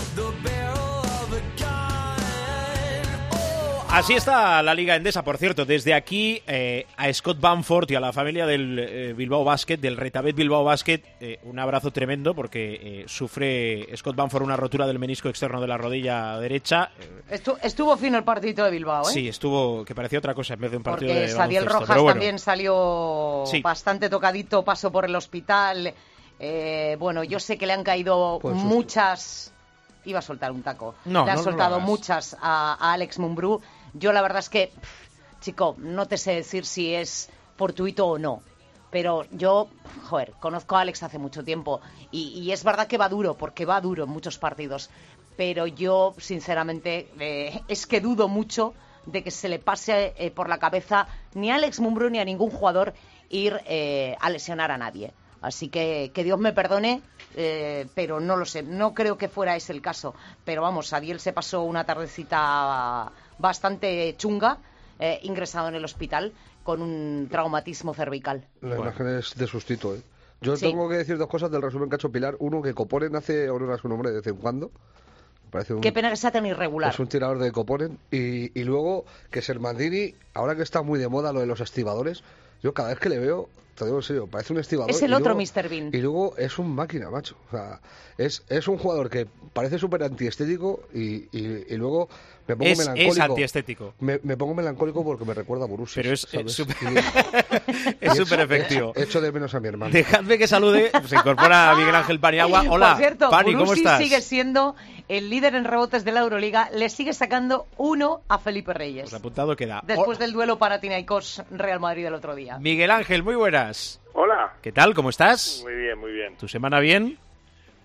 Así está la Liga Endesa, por cierto. Desde aquí a Scott Bamford y a la familia del Bilbao Basket, del Retabet Bilbao Basket, un abrazo tremendo porque sufre Scott Bamford una rotura del menisco externo de la rodilla derecha. Estuvo fino el partido de Bilbao, ¿eh? Sí, estuvo, que parecía otra cosa en vez de un partido porque de Sadiel baloncesto. Rojas Bueno, también salió bastante tocadito, pasó por el hospital. Bueno, yo sé que le han caído Pues muchas... Iba a soltar un taco. No, le han no soltado lo hagas. muchas a Alex Mumbrú. Yo la verdad es que, chico, no te sé decir si es fortuito o no. Pero yo, conozco a Alex hace mucho tiempo. Y es verdad que va duro, porque va duro en muchos partidos. Pero yo, sinceramente, es que dudo mucho de que se le pase por la cabeza ni a Alex Mumbrú ni a ningún jugador ir a lesionar a nadie. Así que Dios me perdone, pero no lo sé, no creo que fuera ese el caso. Pero vamos, Adiel se pasó una tardecita bastante chunga, ingresado en el hospital con un traumatismo cervical. La imagen es de sustito, ¿eh? Yo Sí. tengo que decir dos cosas del resumen que ha hecho Pilar. Uno, que Koponen hace honor a su nombre de vez en cuando. Parece un... Qué pena que sea tan irregular. Es un tirador de Koponen. Y luego que Shermadini, ahora que está muy de moda lo de los estibadores, yo cada vez que le veo, te digo en serio, parece un estibador. Es el y otro luego- Mr. Bean. Y luego es un máquina, macho. O sea, es un jugador que parece súper antiestético y luego me pongo melancólico. es antiestético. Me pongo melancólico porque me recuerda a Borussia. Pero es ¿sabes? súper Y es súper efectivo. Echo de menos a mi hermano. Dejadme que salude, se incorpora Miguel Ángel Paniagua. Hola, Por cierto, Pani, ¿cómo Borussi estás? sigue siendo el líder en rebotes de la Euroliga. Le sigue sacando 1 a Felipe Reyes. Pues apuntado queda. Después del duelo Panathinaikos Real Madrid del otro día. Miguel Ángel, muy buenas. Hola. ¿Qué tal? ¿Cómo estás? Muy bien, muy bien. ¿Tu semana bien?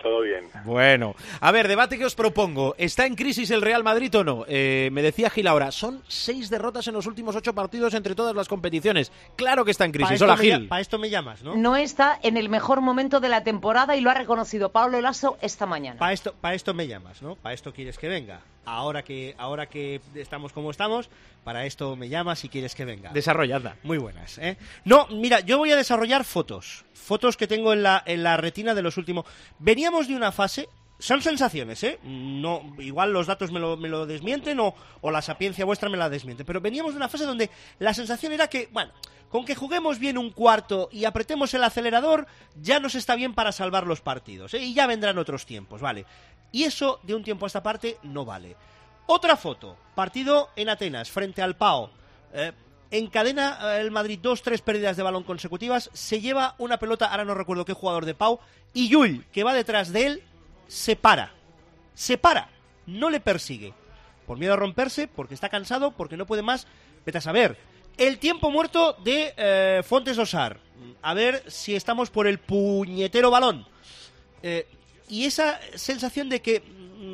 Todo bien. Bueno, a ver, debate que os propongo. ¿Está en crisis el Real Madrid o no? Me decía Gil ahora, son 6 derrotas en los últimos 8 partidos entre todas las competiciones. Claro que está en crisis. Hola, Gil. Para esto me llamas, ¿no? No está en el mejor momento de la temporada y lo ha reconocido Pablo Lasso esta mañana. Para esto me llamas, ¿no? Para esto quieres que venga. Ahora que estamos como estamos, para esto me llamas y quieres que venga. Desarrollada. Muy buenas, ¿eh? No, mira, yo voy a desarrollar fotos que tengo en la retina de los últimos. Veníamos de una fase, son sensaciones, ¿eh? No, igual los datos me lo desmienten o la sapiencia vuestra me la desmiente, pero veníamos de una fase donde la sensación era que, bueno, con que juguemos bien un cuarto y apretemos el acelerador, ya nos está bien para salvar los partidos, ¿eh? Y ya vendrán otros tiempos, ¿vale? Y eso, de un tiempo a esta parte, no vale. Otra foto, partido en Atenas, frente al PAO. Encadena el Madrid 2-3 pérdidas de balón consecutivas, se lleva una pelota, ahora no recuerdo qué jugador de Pau, y Llull, que va detrás de él, se para, no le persigue, por miedo a romperse, porque está cansado, porque no puede más, vete a saber. El tiempo muerto de Fontes Dosar, a ver si estamos por el puñetero balón, y esa sensación de que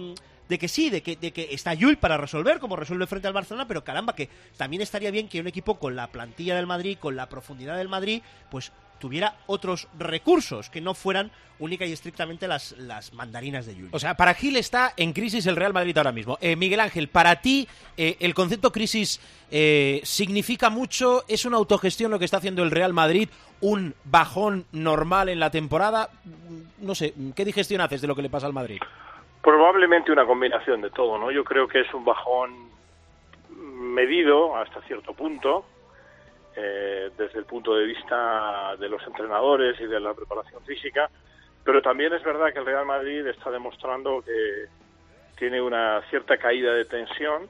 está Llull para resolver, como resuelve frente al Barcelona, pero caramba, que también estaría bien que un equipo con la plantilla del Madrid, con la profundidad del Madrid, pues tuviera otros recursos que no fueran única y estrictamente las mandarinas de Llull. O sea, para Gil está en crisis el Real Madrid ahora mismo. Miguel Ángel, para ti el concepto crisis significa mucho, ¿es una autogestión lo que está haciendo el Real Madrid? ¿Un bajón normal en la temporada? No sé, ¿qué digestión haces de lo que le pasa al Madrid? Probablemente una combinación de todo, ¿no? Yo creo que es un bajón medido hasta cierto punto, desde el punto de vista de los entrenadores y de la preparación física, pero también es verdad que el Real Madrid está demostrando que tiene una cierta caída de tensión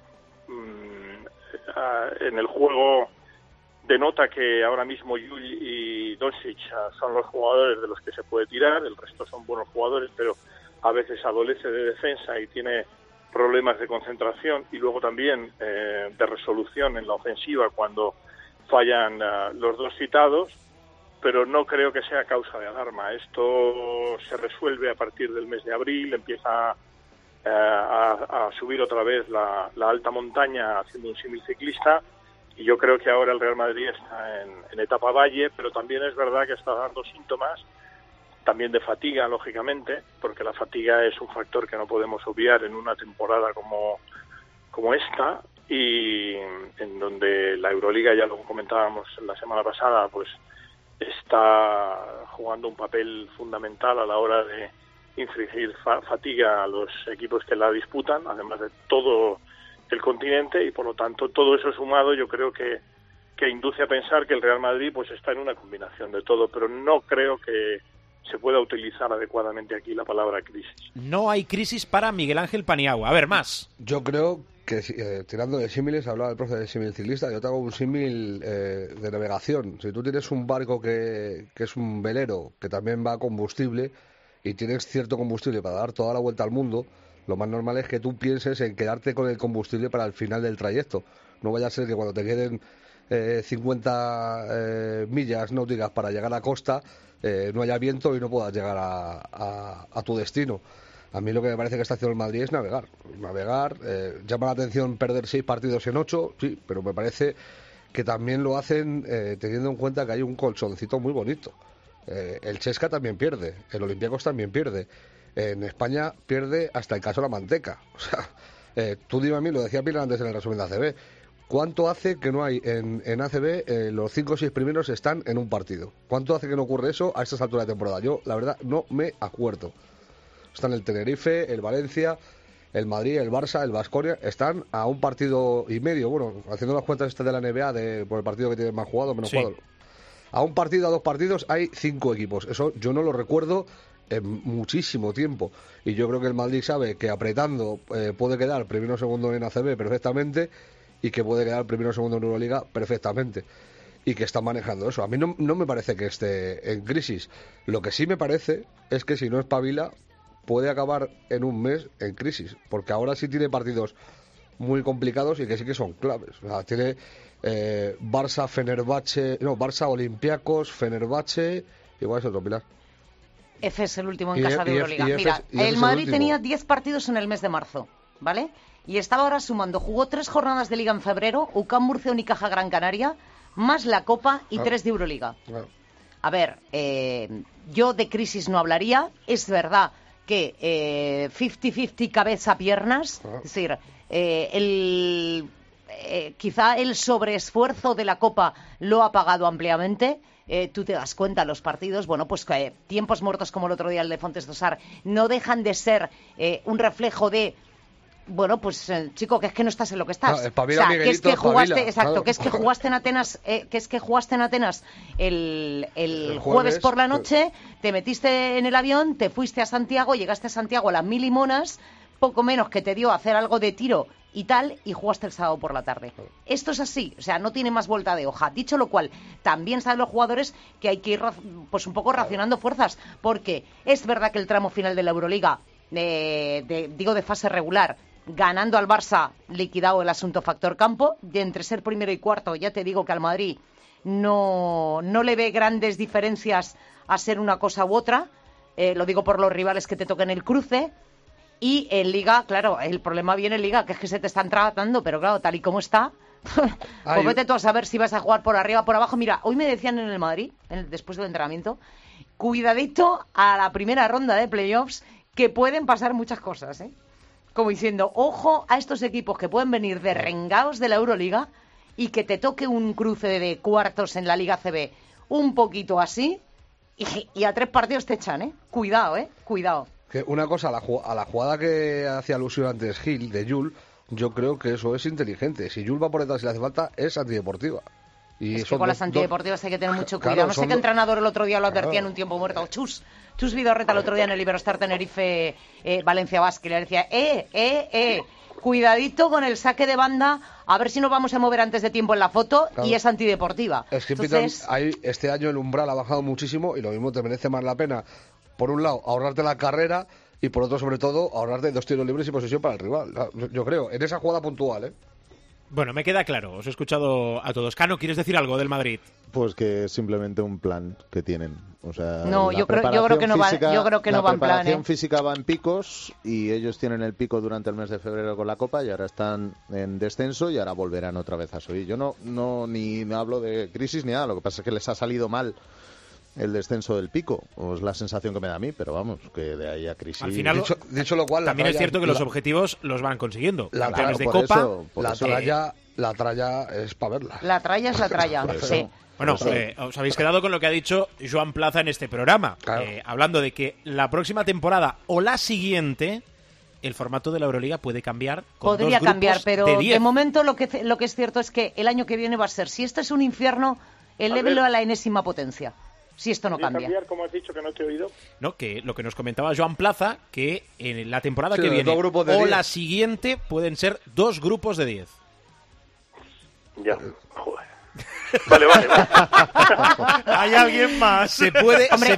en el juego. Denota que ahora mismo Llull y Doncic son los jugadores de los que se puede tirar, el resto son buenos jugadores, pero a veces adolece de defensa y tiene problemas de concentración y luego también de resolución en la ofensiva cuando fallan los dos citados, pero no creo que sea causa de alarma. Esto se resuelve a partir del mes de abril, empieza a subir otra vez la alta montaña haciendo un símil ciclista, y yo creo que ahora el Real Madrid está en etapa valle, pero también es verdad que está dando síntomas también de fatiga, lógicamente, porque la fatiga es un factor que no podemos obviar en una temporada como esta, y en donde la Euroliga, ya lo comentábamos la semana pasada, pues está jugando un papel fundamental a la hora de infligir fatiga a los equipos que la disputan, además de todo el continente, y por lo tanto todo eso sumado yo creo que induce a pensar que el Real Madrid pues está en una combinación de todo, pero no creo que se pueda utilizar adecuadamente aquí la palabra crisis. No hay crisis para Miguel Ángel Paniagua. A ver, más. Yo creo que, tirando de símiles, hablaba el profe de símil ciclista, yo te hago un símil de navegación. Si tú tienes un barco que es un velero, que también va a combustible, y tienes cierto combustible para dar toda la vuelta al mundo, lo más normal es que tú pienses en quedarte con el combustible para el final del trayecto. No vaya a ser que cuando te queden 50 millas náuticas para llegar a costa, no haya viento y no puedas llegar a tu destino. A mí lo que me parece que está haciendo el Madrid es navegar. Llama la atención perder 6 partidos en 8, sí, pero me parece que también lo hacen teniendo en cuenta que hay un colchoncito muy bonito. El Chesca también pierde, el Olympiacos también pierde. En España pierde hasta el caso de la Manteca. O sea, tú dime a mí, lo decía Pilar antes en el resumen de ACB, ¿cuánto hace que no hay en ACB los 5 o 6 primeros están en un partido? ¿Cuánto hace que no ocurre eso a estas alturas de temporada? Yo, la verdad, no me acuerdo. Están el Tenerife, el Valencia, el Madrid, el Barça, el Baskonia, están a un partido y medio. Bueno, haciendo las cuentas de la NBA por el partido que tienen más jugado, menos jugado. A un partido, a 2 partidos, hay 5 equipos. Eso yo no lo recuerdo en muchísimo tiempo, y yo creo que el Madrid sabe que apretando puede quedar primero o segundo en ACB perfectamente, y que puede quedar primero o segundo en Euroliga perfectamente, y que está manejando eso. A mí no me parece que esté en crisis. Lo que sí me parece es que si no espabila puede acabar en un mes en crisis, porque ahora sí tiene partidos muy complicados y que sí que son claves. O sea, tiene Barça, Olympiacos, Fenerbahce, igual es otro, Pilar. F es el último en casa de Euroliga. y F Mira, es el Madrid último. tenía 10 partidos en el mes de marzo, ¿vale? Y estaba ahora sumando, jugó 3 jornadas de Liga en febrero, UCAM Murcia, Unicaja, Gran Canaria, más la Copa y 3 de Euroliga. A ver, yo de crisis no hablaría. Es verdad que 50-50 cabeza-piernas, es decir, quizá el sobreesfuerzo de la Copa lo ha pagado ampliamente. Tú te das cuenta, los partidos, bueno, pues tiempos muertos como el otro día el de Fontes de Sar, no dejan de ser un reflejo de... Bueno, pues chico, que es que no estás en lo que estás. No, espabila, o sea, que es que Miguelito, jugaste, espabila, exacto, claro. que es que jugaste en Atenas, el jueves por la noche, te metiste en el avión, te fuiste a Santiago, llegaste a Santiago a las 1000 y monas, poco menos que te dio a hacer algo de tiro y tal, y jugaste el sábado por la tarde. Esto es así, o sea, no tiene más vuelta de hoja. Dicho lo cual, también saben los jugadores que hay que ir pues un poco racionando fuerzas, porque es verdad que el tramo final de la Euroliga, de fase regular, ganando al Barça, liquidado el asunto factor campo, de entre ser primero y cuarto, ya te digo que al Madrid no le ve grandes diferencias a ser una cosa u otra, lo digo por los rivales que te toquen el cruce. Y en Liga, claro, el problema viene en Liga, que es que se te están tratando, pero claro, tal y como está, pues vete tú a saber si vas a jugar por arriba o por abajo. Mira, hoy me decían en el Madrid, después del entrenamiento, cuidadito a la primera ronda de playoffs, que pueden pasar muchas cosas, ¿eh? Como diciendo, ojo a estos equipos que pueden venir de rengaos de la Euroliga y que te toque un cruce de cuartos en la Liga CB un poquito así y a 3 partidos te echan, ¿eh? Cuidado, ¿eh? Cuidado. Que una cosa, a la jugada que hacía alusión antes Gil, de Jul, yo creo que eso es inteligente. Si Jul va por detrás y le hace falta, es antideportiva. Y es que con las antideportivas hay que tener mucho cuidado. Claro, no sé qué entrenador el otro día lo advertía en un tiempo muerto. Chus Vidorreta el otro día en el Iberostar Tenerife Valencia Basket. Le decía, cuidadito con el saque de banda, a ver si nos vamos a mover antes de tiempo en la foto, claro. Y es antideportiva. Es que entonces... este año el umbral ha bajado muchísimo y lo mismo te merece más la pena, por un lado, ahorrarte la carrera y por otro, sobre todo, ahorrarte 2 tiros libres y posesión para el rival. Yo creo, en esa jugada puntual, ¿eh? Bueno, me queda claro, os he escuchado a todos. Cano, ¿quieres decir algo del Madrid? Pues que es simplemente un plan que tienen. O sea, no, yo creo que no va en plan. La preparación física va en picos y ellos tienen el pico durante el mes de febrero con la Copa y ahora están en descenso y ahora volverán otra vez a subir. Yo no ni hablo de crisis ni nada, lo que pasa es que les ha salido mal el descenso del pico, o es la sensación que me da a mí, pero vamos, que de ahí a crisis... Al final, dicho lo cual, también es cierto que los objetivos los van consiguiendo. La campeones de Copa... La tralla es para verla. La tralla es la tralla, sí. Bueno, os habéis quedado con lo que ha dicho Joan Plaza en este programa, claro. Hablando de que la próxima temporada o la siguiente... el formato de la Euroliga puede cambiar con Podría cambiar, pero de momento lo que es cierto es que el año que viene va a ser, si esto es un infierno, elévelo a la enésima potencia. Si esto no cambia. Cambiar, como has dicho, que no te he oído? No, que lo que nos comentaba Joan Plaza, que en la temporada que viene o 10. La siguiente pueden ser 2 grupos de 10. Ya, joder. Vale. ¿Hay alguien más? Hombre,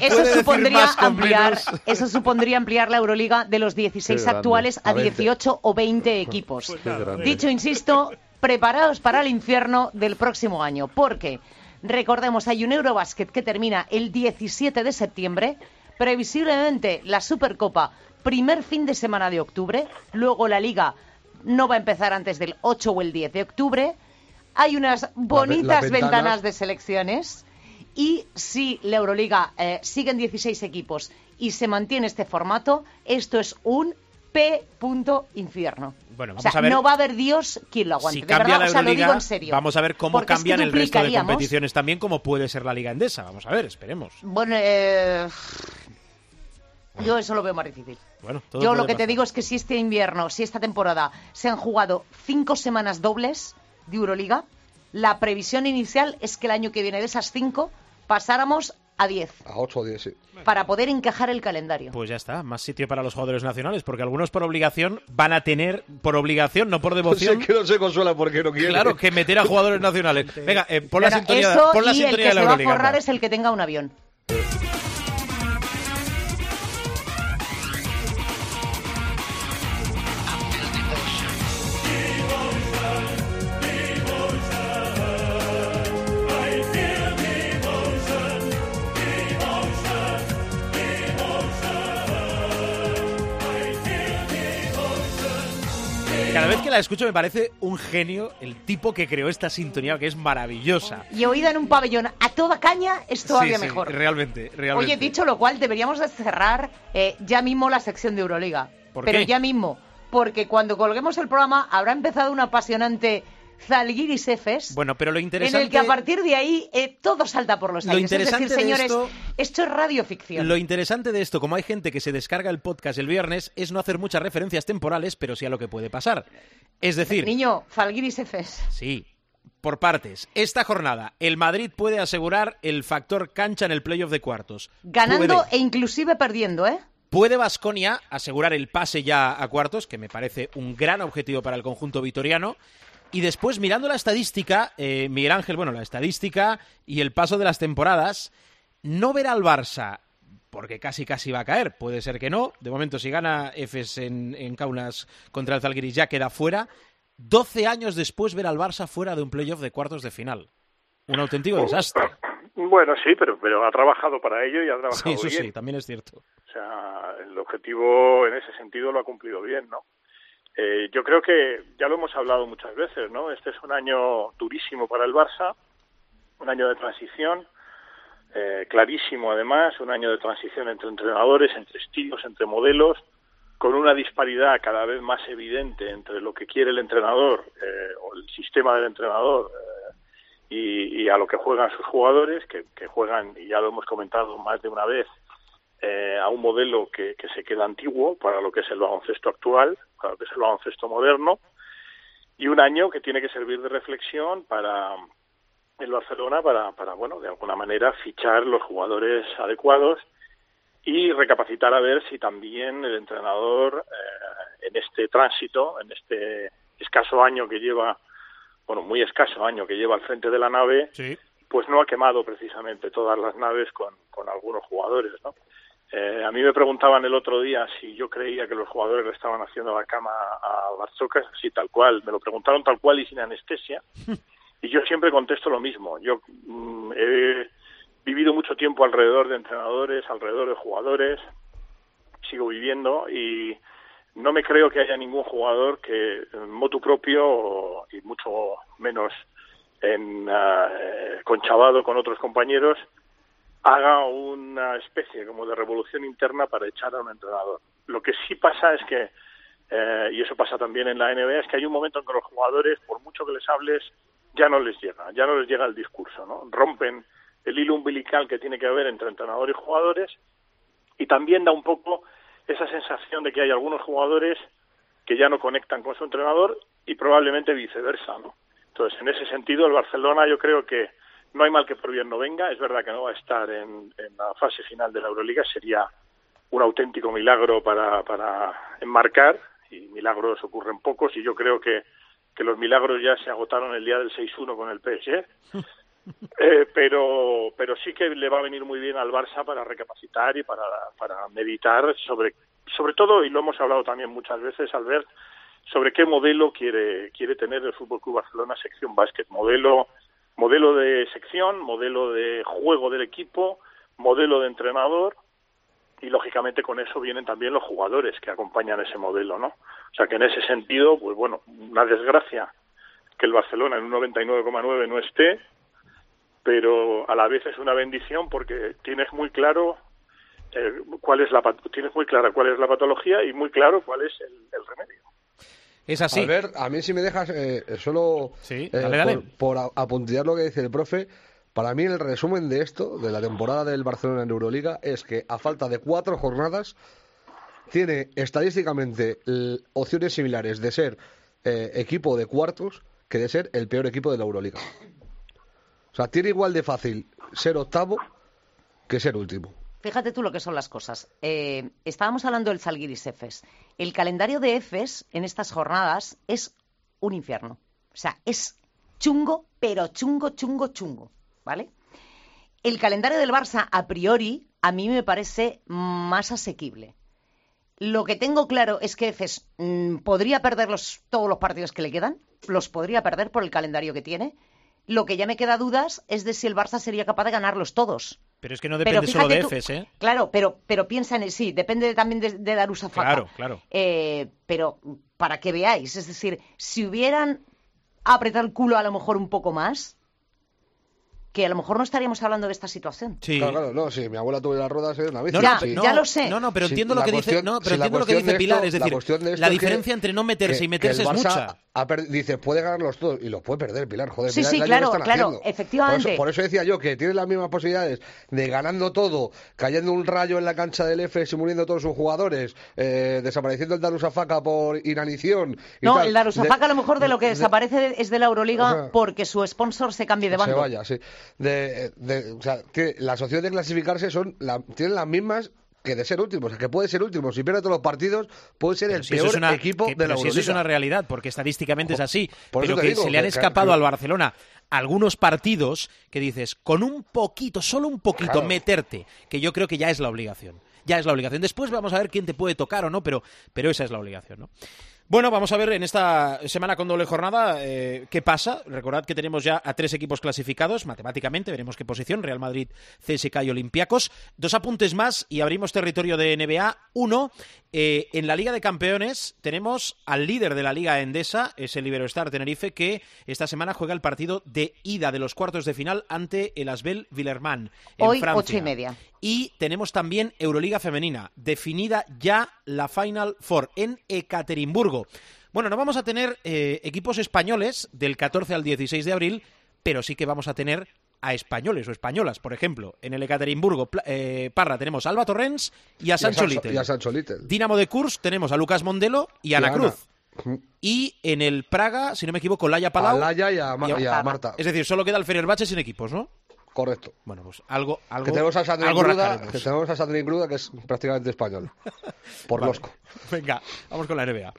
eso supondría ampliar la Euroliga de los 16 actuales a 18 o 20 equipos. Dicho, insisto, preparaos para el infierno del próximo año, porque... recordemos, hay un Eurobasket que termina el 17 de septiembre, previsiblemente la Supercopa primer fin de semana de octubre, luego la Liga no va a empezar antes del 8 o el 10 de octubre, hay unas bonitas ventanas de selecciones y si la Euroliga sigue en 16 equipos y se mantiene este formato, esto es un infierno. Bueno, vamos a ver, no va a haber Dios quien lo aguante. Si cambia de verdad, la Euroliga, lo digo en serio. Vamos a ver cómo cambian el resto de competiciones también, como puede ser la Liga Endesa. Vamos a ver, esperemos. Bueno, yo eso lo veo más difícil. Bueno, yo lo que te digo es que si este invierno, si esta temporada se han jugado 5 semanas dobles de Euroliga, la previsión inicial es que el año que viene de esas 5 pasáramos a 10. A 8 o 10, sí. Para poder encajar el calendario. Pues ya está, más sitio para los jugadores nacionales, porque algunos por obligación van a tener, por obligación, no por devoción. Pues es que no se consuela porque no quiere. Claro, que meter a jugadores nacionales. Venga, pon la sintonía, eso pon la y sintonía el que de la se va a Euroliga. forrar es el que tenga un avión. que la escucho me parece un genio el tipo que creó esta sintonía, que es maravillosa. Y oída en un pabellón a toda caña es todavía Sí, mejor. Realmente. Oye, dicho lo cual, deberíamos de cerrar ya mismo la sección de Euroliga. ¿Por Pero qué? ya mismo, porque cuando colguemos el programa habrá empezado un apasionante Zalgiris Efes. Bueno, pero lo En interesante... el que a partir de ahí todo salta por los Lo aires. Es interesante decir, de señores, esto es radioficción. Lo interesante de esto, como hay gente que se descarga el podcast el viernes, es no hacer muchas referencias temporales, pero sí a lo que puede pasar. Es decir... Niño, Zalgiris Efes. Sí, por partes. Esta jornada, el Madrid puede asegurar el factor cancha en el playoff de cuartos. Ganando e inclusive perdiendo, ¿eh? Puede Baskonia asegurar el pase ya a cuartos, que me parece un gran objetivo para el conjunto vitoriano. Y después, mirando la estadística, Miguel Ángel, bueno, la estadística y el paso de las temporadas, no ver al Barça, porque casi va a caer, puede ser que no. De momento, si gana Efes en Kaunas contra el Zalgiris, ya queda fuera. 12 años después, ver al Barça fuera de un playoff de cuartos de final. Un auténtico desastre. Bueno, sí, pero ha trabajado para ello y ha trabajado Sí, eso bien. sí, también es cierto. O sea, el objetivo en ese sentido lo ha cumplido bien, ¿no? Yo creo que ya lo hemos hablado muchas veces, ¿no? Este es un año durísimo para el Barça, un año de transición, clarísimo además, un año de transición entre entrenadores, entre estilos, entre modelos, con una disparidad cada vez más evidente entre lo que quiere el entrenador o el sistema del entrenador y a lo que juegan sus jugadores, que juegan, y ya lo hemos comentado más de una vez, a un modelo que se queda antiguo para lo que es el baloncesto actual, para lo que es el baloncesto moderno, y un año que tiene que servir de reflexión para el Barcelona para bueno, de alguna manera fichar los jugadores adecuados y recapacitar a ver si también el entrenador en este tránsito, en este escaso año que lleva, bueno, muy escaso año que lleva al frente de la nave, Sí. pues no ha quemado precisamente todas las naves con algunos jugadores, ¿no? A mí me preguntaban el otro día si yo creía que los jugadores le estaban haciendo la cama a Barzokas, sí, tal cual, me lo preguntaron tal cual y sin anestesia, y yo siempre contesto lo mismo. Yo he vivido mucho tiempo alrededor de entrenadores, alrededor de jugadores, sigo viviendo, y no me creo que haya ningún jugador que en motu propio, y mucho menos conchavado con otros compañeros, haga una especie como de revolución interna para echar a un entrenador. Lo que sí pasa es que, y eso pasa también en la NBA, es que hay un momento en que los jugadores, por mucho que les hables, ya no les llega el discurso, ¿no? Rompen el hilo umbilical que tiene que haber entre entrenador y jugadores, y también da un poco esa sensación de que hay algunos jugadores que ya no conectan con su entrenador y probablemente viceversa, ¿no? Entonces, en ese sentido, el Barcelona yo creo que no hay mal que por bien no venga. Es verdad que no va a estar en la fase final de la Euroliga, sería un auténtico milagro para enmarcar, y milagros ocurren pocos, y yo creo que los milagros ya se agotaron el día del 6-1 con el PSG, pero sí que le va a venir muy bien al Barça para recapacitar y para meditar sobre todo, y lo hemos hablado también muchas veces, Albert, sobre qué modelo quiere tener el Fútbol Club Barcelona sección básquet, modelo de sección, modelo de juego del equipo, modelo de entrenador, y lógicamente con eso vienen también los jugadores que acompañan ese modelo, ¿no? O sea que en ese sentido, pues bueno, una desgracia que el Barcelona en un 99,9 no esté, pero a la vez es una bendición porque tienes muy claro cuál es la patología y muy claro cuál es el remedio. Es así. Albert, a mí si me dejas solo Sí, dale. por apuntillar lo que dice el profe, para mí el resumen de esto, de la temporada del Barcelona en Euroliga, es que a falta de 4 jornadas tiene estadísticamente opciones similares de ser equipo de cuartos que de ser el peor equipo de la Euroliga. O sea, tiene igual de fácil ser octavo que ser último. Fíjate tú lo que son las cosas. Estábamos hablando del Zalgiris Efes. El calendario de Efes en estas jornadas es un infierno. O sea, es chungo, pero chungo, ¿vale? El calendario del Barça, a priori, a mí me parece más asequible. Lo que tengo claro es que Efes podría perder todos los partidos que le quedan, los podría perder por el calendario que tiene. Lo que ya me queda dudas es de si el Barça sería capaz de ganarlos todos. Pero es que no depende solo de Efes, ¿eh? Claro, pero piensa en sí, depende también de Darusafaka. Claro. Pero para que veáis, es decir, si hubieran apretado el culo a lo mejor un poco más, que a lo mejor no estaríamos hablando de esta situación. Sí. Claro, no, si mi abuela tuvo las ruedas en una bici. Ya lo sé. No, pero Sí, entiendo lo la que dice, cuestión- pero sí, la entiendo lo que cuestión dice de Pilar, esto- es la decir, cuestión de esto la es diferencia entre no meterse y meterse el es Barça mucha. dice, puede ganarlos todos y los puede perder, Pilar, joder. Sí, mira sí, el año claro, que están claro, haciendo. efectivamente. Por eso decía yo que tiene las mismas posibilidades de ganando todo, cayendo un rayo en la cancha del Efes y muriendo todos sus jugadores, desapareciendo el Darusafaka por inanición. Y No, tal. el Darusafaka a lo mejor de lo que desaparece es de la Euroliga o sea, porque su sponsor se cambie de bando. Se vaya, sí. O sea, las opciones de clasificarse tienen las mismas que de ser últimos. O sea, que puede ser último. Si pierde todos los partidos, puede ser el peor equipo de la Pero si Euroliga. eso es una realidad, porque estadísticamente es así. Por eso Pero te que digo, se le han que- escapado que- al Barcelona algunos partidos que dices, con un poquito, solo un poquito, Claro. meterte, que yo creo que ya es la obligación. Ya es la obligación. Después vamos a ver quién te puede tocar o no, pero esa es la obligación, ¿no? Bueno, vamos a ver en esta semana con doble jornada qué pasa. Recordad que tenemos ya a 3 equipos clasificados, matemáticamente, veremos qué posición, Real Madrid, CSKA y Olympiacos. 2 apuntes más y abrimos territorio de NBA. 1, en la Liga de Campeones tenemos al líder de la Liga Endesa, es el Iberostar Tenerife, que esta semana juega el partido de ida de los cuartos de final ante el Asvel Villerman en Hoy, Francia. 8:30. Y tenemos también Euroliga Femenina, definida ya la Final Four en Ekaterimburgo. Bueno, no vamos a tener equipos españoles del 14 al 16 de abril, pero sí que vamos a tener a españoles o españolas. Por ejemplo, en el Ekaterimburgo, Parra, tenemos a Alba Torrents y a Sancho Little. Y a Sancho Little. Dinamo de Kurs tenemos a Lucas Mondelo y a Ana Cruz. Y en el Praga, si no me equivoco, Laia Palau. A Laia y a Marta. Es decir, solo queda el Fenerbahce sin equipos, ¿no? Correcto. Bueno, pues algo Que tenemos a Sandrine Gruda, rascaremos. que es prácticamente español. Por Vale. Losco. Venga, vamos con la NBA.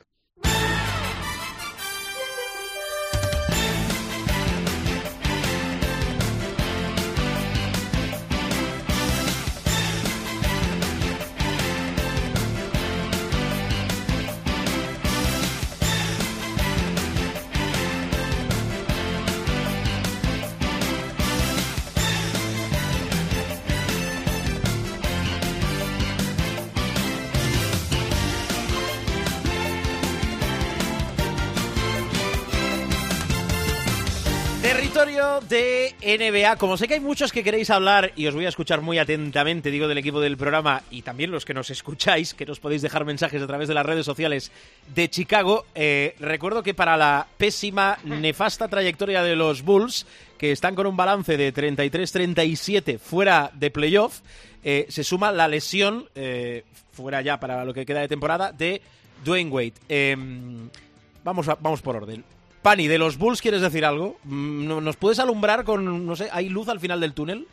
Territorio de NBA. Como sé que hay muchos que queréis hablar y os voy a escuchar muy atentamente, digo, del equipo del programa y también los que nos escucháis, que nos podéis dejar mensajes a través de las redes sociales de Chicago, recuerdo que para la pésima, nefasta trayectoria de los Bulls, que están con un balance de 33-37 fuera de playoff, se suma la lesión, fuera ya para lo que queda de temporada, de Dwayne Wade. Vamos por orden. Pani, ¿de los Bulls quieres decir algo? ¿Nos puedes alumbrar con, no sé, hay luz al final del túnel?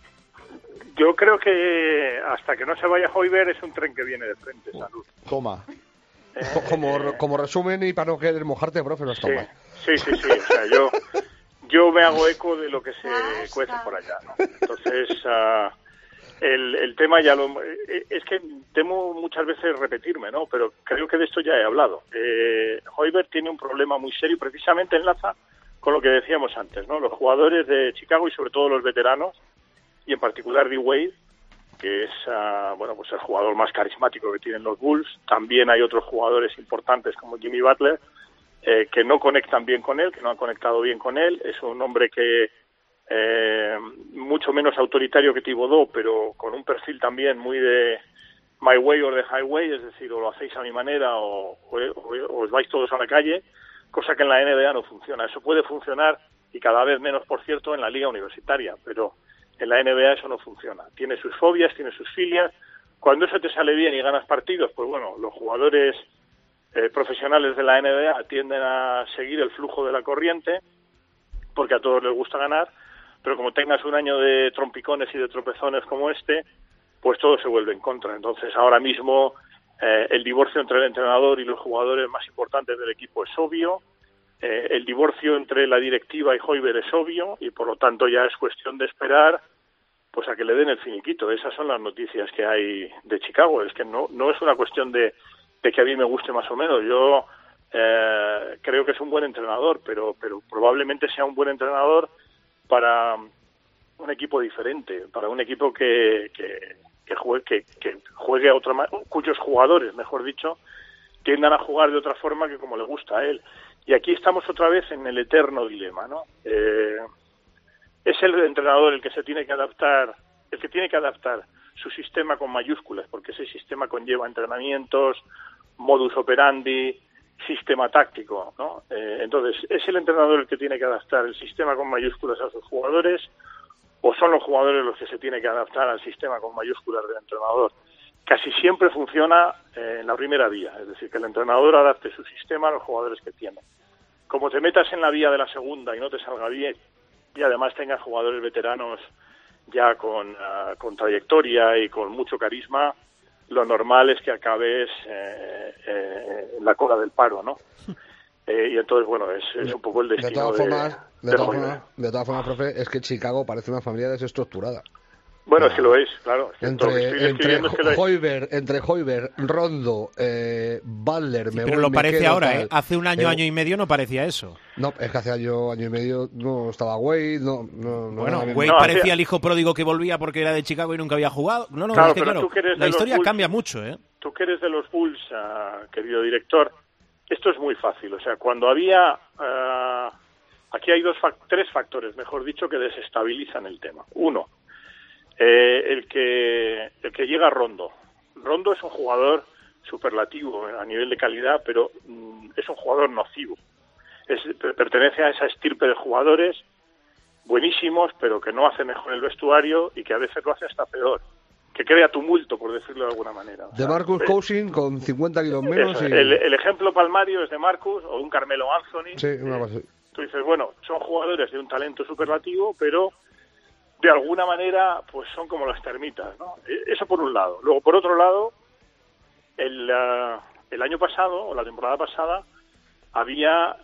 Yo creo que hasta que no se vaya Hoiberg es un tren que viene de frente, Salud. Toma. Como resumen y para no querer mojarte, profe, no está mal. Sí. O sea, yo me hago eco de lo que se cuece por allá, ¿no? Entonces, el tema ya lo... Es que temo muchas veces repetirme, ¿no? Pero creo que de esto ya he hablado. Hoiberg tiene un problema muy serio, precisamente enlaza con lo que decíamos antes, ¿no? Los jugadores de Chicago y sobre todo los veteranos, y en particular D-Wade, que es pues el jugador más carismático que tienen los Bulls. También hay otros jugadores importantes como Jimmy Butler, que no conectan bien con él, que no han conectado bien con él. Es un hombre que mucho menos autoritario que Thibodeau, pero con un perfil también muy de my way or the highway, es decir, o lo hacéis a mi manera o os vais todos a la calle, cosa que en la NBA no funciona. Eso puede funcionar, y cada vez menos, por cierto, en la liga universitaria, pero en la NBA eso no funciona. Tiene sus fobias, tiene sus filias. Cuando eso te sale bien y ganas partidos, pues bueno, los jugadores profesionales de la NBA tienden a seguir el flujo de la corriente, porque a todos les gusta ganar, pero como tengas un año de trompicones y de tropezones como este, pues todo se vuelve en contra. Entonces ahora mismo el divorcio entre el entrenador y los jugadores más importantes del equipo es obvio, el divorcio entre la directiva y Hoiberg es obvio, y por lo tanto ya es cuestión de esperar pues a que le den el finiquito. Esas son las noticias que hay de Chicago. Es que no es una cuestión de que a mí me guste más o menos. Yo creo que es un buen entrenador, pero probablemente sea un buen entrenador para un equipo diferente, para un equipo que juegue a otra cuyos jugadores, mejor dicho, tiendan a jugar de otra forma que como le gusta a él. Y aquí estamos otra vez en el eterno dilema, ¿no? Es el entrenador el que se tiene que adaptar, su sistema con mayúsculas, porque ese sistema conlleva entrenamientos, modus operandi, sistema táctico, ¿no? Entonces, ¿es el entrenador el que tiene que adaptar el sistema con mayúsculas a sus jugadores o son los jugadores los que se tienen que adaptar al sistema con mayúsculas del entrenador? Casi siempre funciona en la primera vía, es decir, que el entrenador adapte su sistema a los jugadores que tiene. Como te metas en la vía de la segunda y no te salga bien, y además tengas jugadores veteranos ya con trayectoria y con mucho carisma, lo normal es que acabes en la cola del paro, ¿no? Y entonces, bueno, es un poco el destino de todas formas, profe, es que Chicago parece una familia desestructurada. Bueno, es que lo es, claro. Entre Hoiberg, Rondo, Butler... Pero lo parece ahora, ¿eh? Hace un año y medio no parecía eso. No, es que hace año y medio no estaba Wade, Wade parecía el hijo pródigo que volvía porque era de Chicago y nunca había jugado. Claro, la historia cambia mucho, ¿eh? Tú que eres de los Bulls, querido director, esto es muy fácil. O sea, cuando había... aquí hay tres factores, mejor dicho, que desestabilizan el tema. Uno, el que llega a Rondo. Rondo es un jugador superlativo a nivel de calidad, pero es un jugador nocivo. Pertenece a esa estirpe de jugadores buenísimos, pero que no hace mejor el vestuario y que a veces lo hace hasta peor, que crea tumulto, por decirlo de alguna manera. De Marcus Cousins con 50 kilos menos. El ejemplo palmario es de Marcus o un Carmelo Anthony. Sí, una cosa así. Tú dices, bueno, son jugadores de un talento superlativo, pero de alguna manera pues son como las termitas, ¿no? Eso por un lado. Luego, por otro lado, el año pasado, o la temporada pasada, había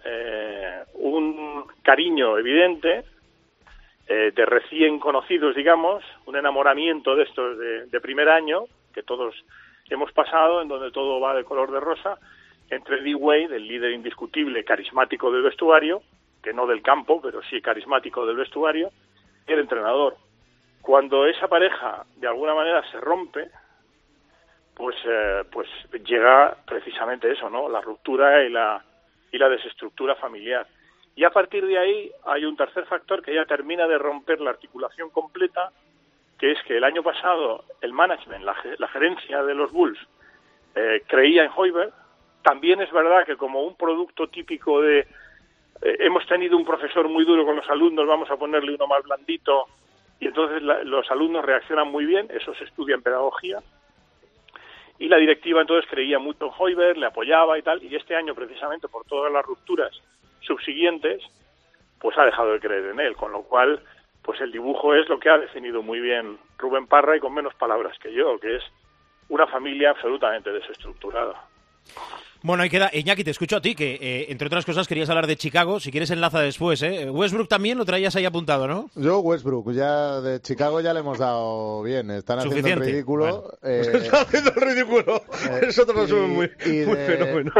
un cariño evidente de recién conocidos, digamos, un enamoramiento de estos de primer año, que todos hemos pasado, en donde todo va de color de rosa, entre D-Wade, el líder indiscutible, carismático del vestuario, que no del campo, pero sí carismático del vestuario, y el entrenador. Cuando esa pareja de alguna manera se rompe, pues llega precisamente eso, ¿no? La ruptura y la desestructura familiar. Y a partir de ahí hay un tercer factor que ya termina de romper la articulación completa, que es que el año pasado el management, la gerencia de los Bulls, creía en Hoiberg. También es verdad que como un producto típico de hemos tenido un profesor muy duro con los alumnos, vamos a ponerle uno más blandito, y entonces los alumnos reaccionan muy bien, eso se estudia en pedagogía, y la directiva entonces creía mucho en Hoiberg, le apoyaba y tal, y este año precisamente por todas las rupturas subsiguientes, pues ha dejado de creer en él, con lo cual pues el dibujo es lo que ha definido muy bien Rubén Parra y con menos palabras que yo, que es una familia absolutamente desestructurada. Bueno, ahí queda. Iñaki, te escucho a ti, que entre otras cosas querías hablar de Chicago. Si quieres enlaza después, ¿eh? Westbrook también lo traías ahí apuntado, ¿no? Yo Westbrook, ya de Chicago ya le hemos dado bien. Están haciendo el ridículo. Bueno. Están haciendo el ridículo. Es otro resumen muy fenómeno.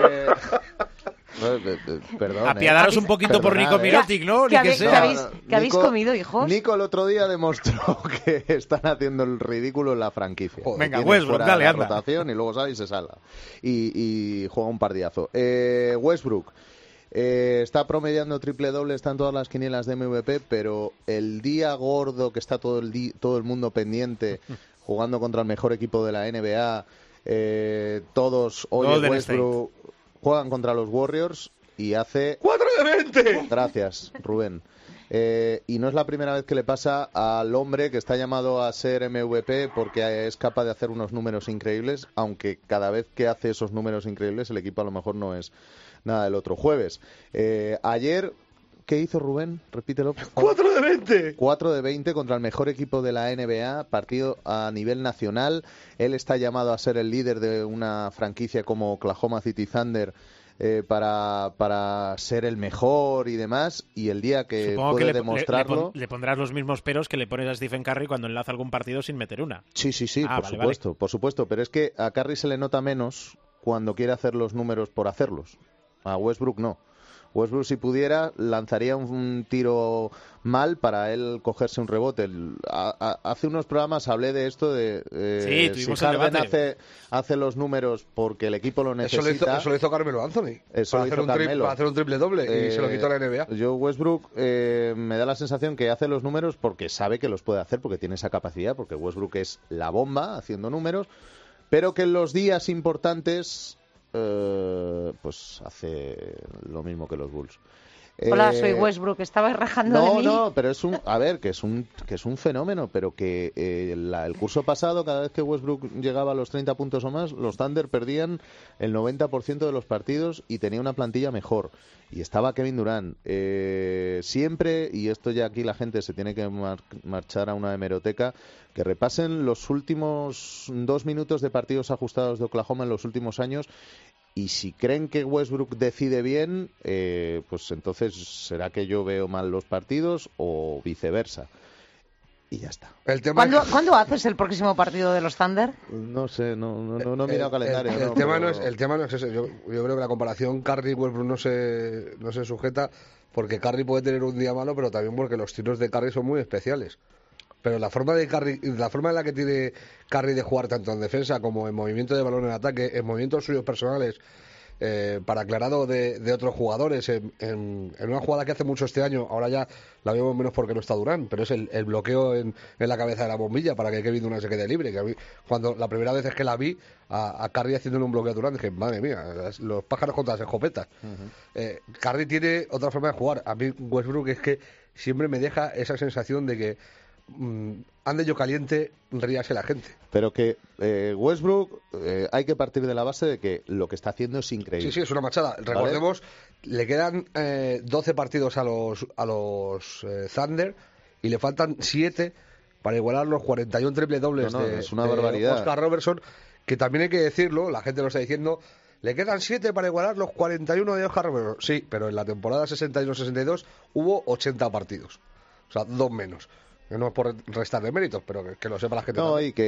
Perdón, apiadaros un poquito por Nico Mirotic, ¿no? ¿Qué habéis comido, hijos? Nico el otro día demostró que están haciendo el ridículo en la franquicia. Venga, Westbrook, dale, anda. Rotación y luego sale y se salga. Y juega un partidazo. Westbrook está promediando triple-doble, está en todas las quinielas de MVP, pero el día gordo que está todo el mundo pendiente, jugando contra el mejor equipo de la NBA, todos hoy Westbrook... Juegan contra los Warriors y hace... ¡4 de 20! Gracias, Rubén. Y no es la primera vez que le pasa al hombre que está llamado a ser MVP porque es capaz de hacer unos números increíbles, aunque cada vez que hace esos números increíbles el equipo a lo mejor no es nada del otro jueves. Ayer... ¿Qué hizo Rubén? Repítelo. ¡4 de 20! 4 de 20 contra el mejor equipo de la NBA, partido a nivel nacional. Él está llamado a ser el líder de una franquicia como Oklahoma City Thunder para ser el mejor y demás. Y el día que supongo puede que demostrarlo... le pondrás los mismos peros que le pones a Stephen Curry cuando enlaza algún partido sin meter una. Sí, por supuesto. Pero es que a Curry se le nota menos cuando quiere hacer los números por hacerlos. A Westbrook no. Westbrook, si pudiera, lanzaría un tiro mal para él cogerse un rebote. Hace unos programas hablé de esto, de tuvimos si el Harden debate. hace los números porque el equipo lo necesita. Eso lo hizo Carmelo Anthony. Eso lo hizo Carmelo. Para hacer un triple-doble y se lo quitó a la NBA. Yo, Westbrook, me da la sensación que hace los números porque sabe que los puede hacer, porque tiene esa capacidad, porque Westbrook es la bomba haciendo números, pero que en los días importantes pues hace lo mismo que los Bulls. Hola, soy Westbrook, estabas rajando de mí. No, pero es un fenómeno, pero que el curso pasado, cada vez que Westbrook llegaba a los 30 puntos o más, los Thunder perdían el 90% de los partidos y tenía una plantilla mejor. Y estaba Kevin Durant. Siempre, y esto ya aquí la gente se tiene que marchar a una hemeroteca, que repasen los últimos 2 minutos de partidos ajustados de Oklahoma en los últimos años. Y si creen que Westbrook decide bien, pues entonces será que yo veo mal los partidos o viceversa. Y ya está. ¿Cuándo haces el próximo partido de los Thunder? No sé, no he mirado calendario. El tema no es ese. Yo creo que la comparación Curry-Westbrook no se sujeta porque Curry puede tener un día malo, pero también porque los tiros de Curry son muy especiales. Pero la forma en la que tiene Curry de jugar tanto en defensa como en movimiento de balón en ataque, en movimientos suyos personales, para aclarado de otros jugadores, en una jugada que hace mucho este año, ahora ya la vemos menos porque no está Durant, pero es el bloqueo en la cabeza de la bombilla para que Kevin Durant se quede libre. Que a mí, cuando la primera vez es que la vi a Curry haciéndole un bloqueo a Durant, dije, madre mía, los pájaros contra las escopetas. Curry tiene otra forma de jugar. A mí Westbrook es que siempre me deja esa sensación de que ande yo caliente, ríase la gente. Pero que Westbrook hay que partir de la base de que lo que está haciendo es increíble. Sí, es una machada. Recordemos, le quedan 12 partidos a los Thunder y le faltan 7 para igualar los 41 triple dobles es una barbaridad. Oscar Robertson, que también hay que decirlo, la gente lo está diciendo, le quedan 7 para igualar los 41 de Oscar Robertson. Sí, pero en la temporada 61-62 hubo 80 partidos. O sea, 2 menos. No es por restarle méritos, pero que lo sepa la gente. No, y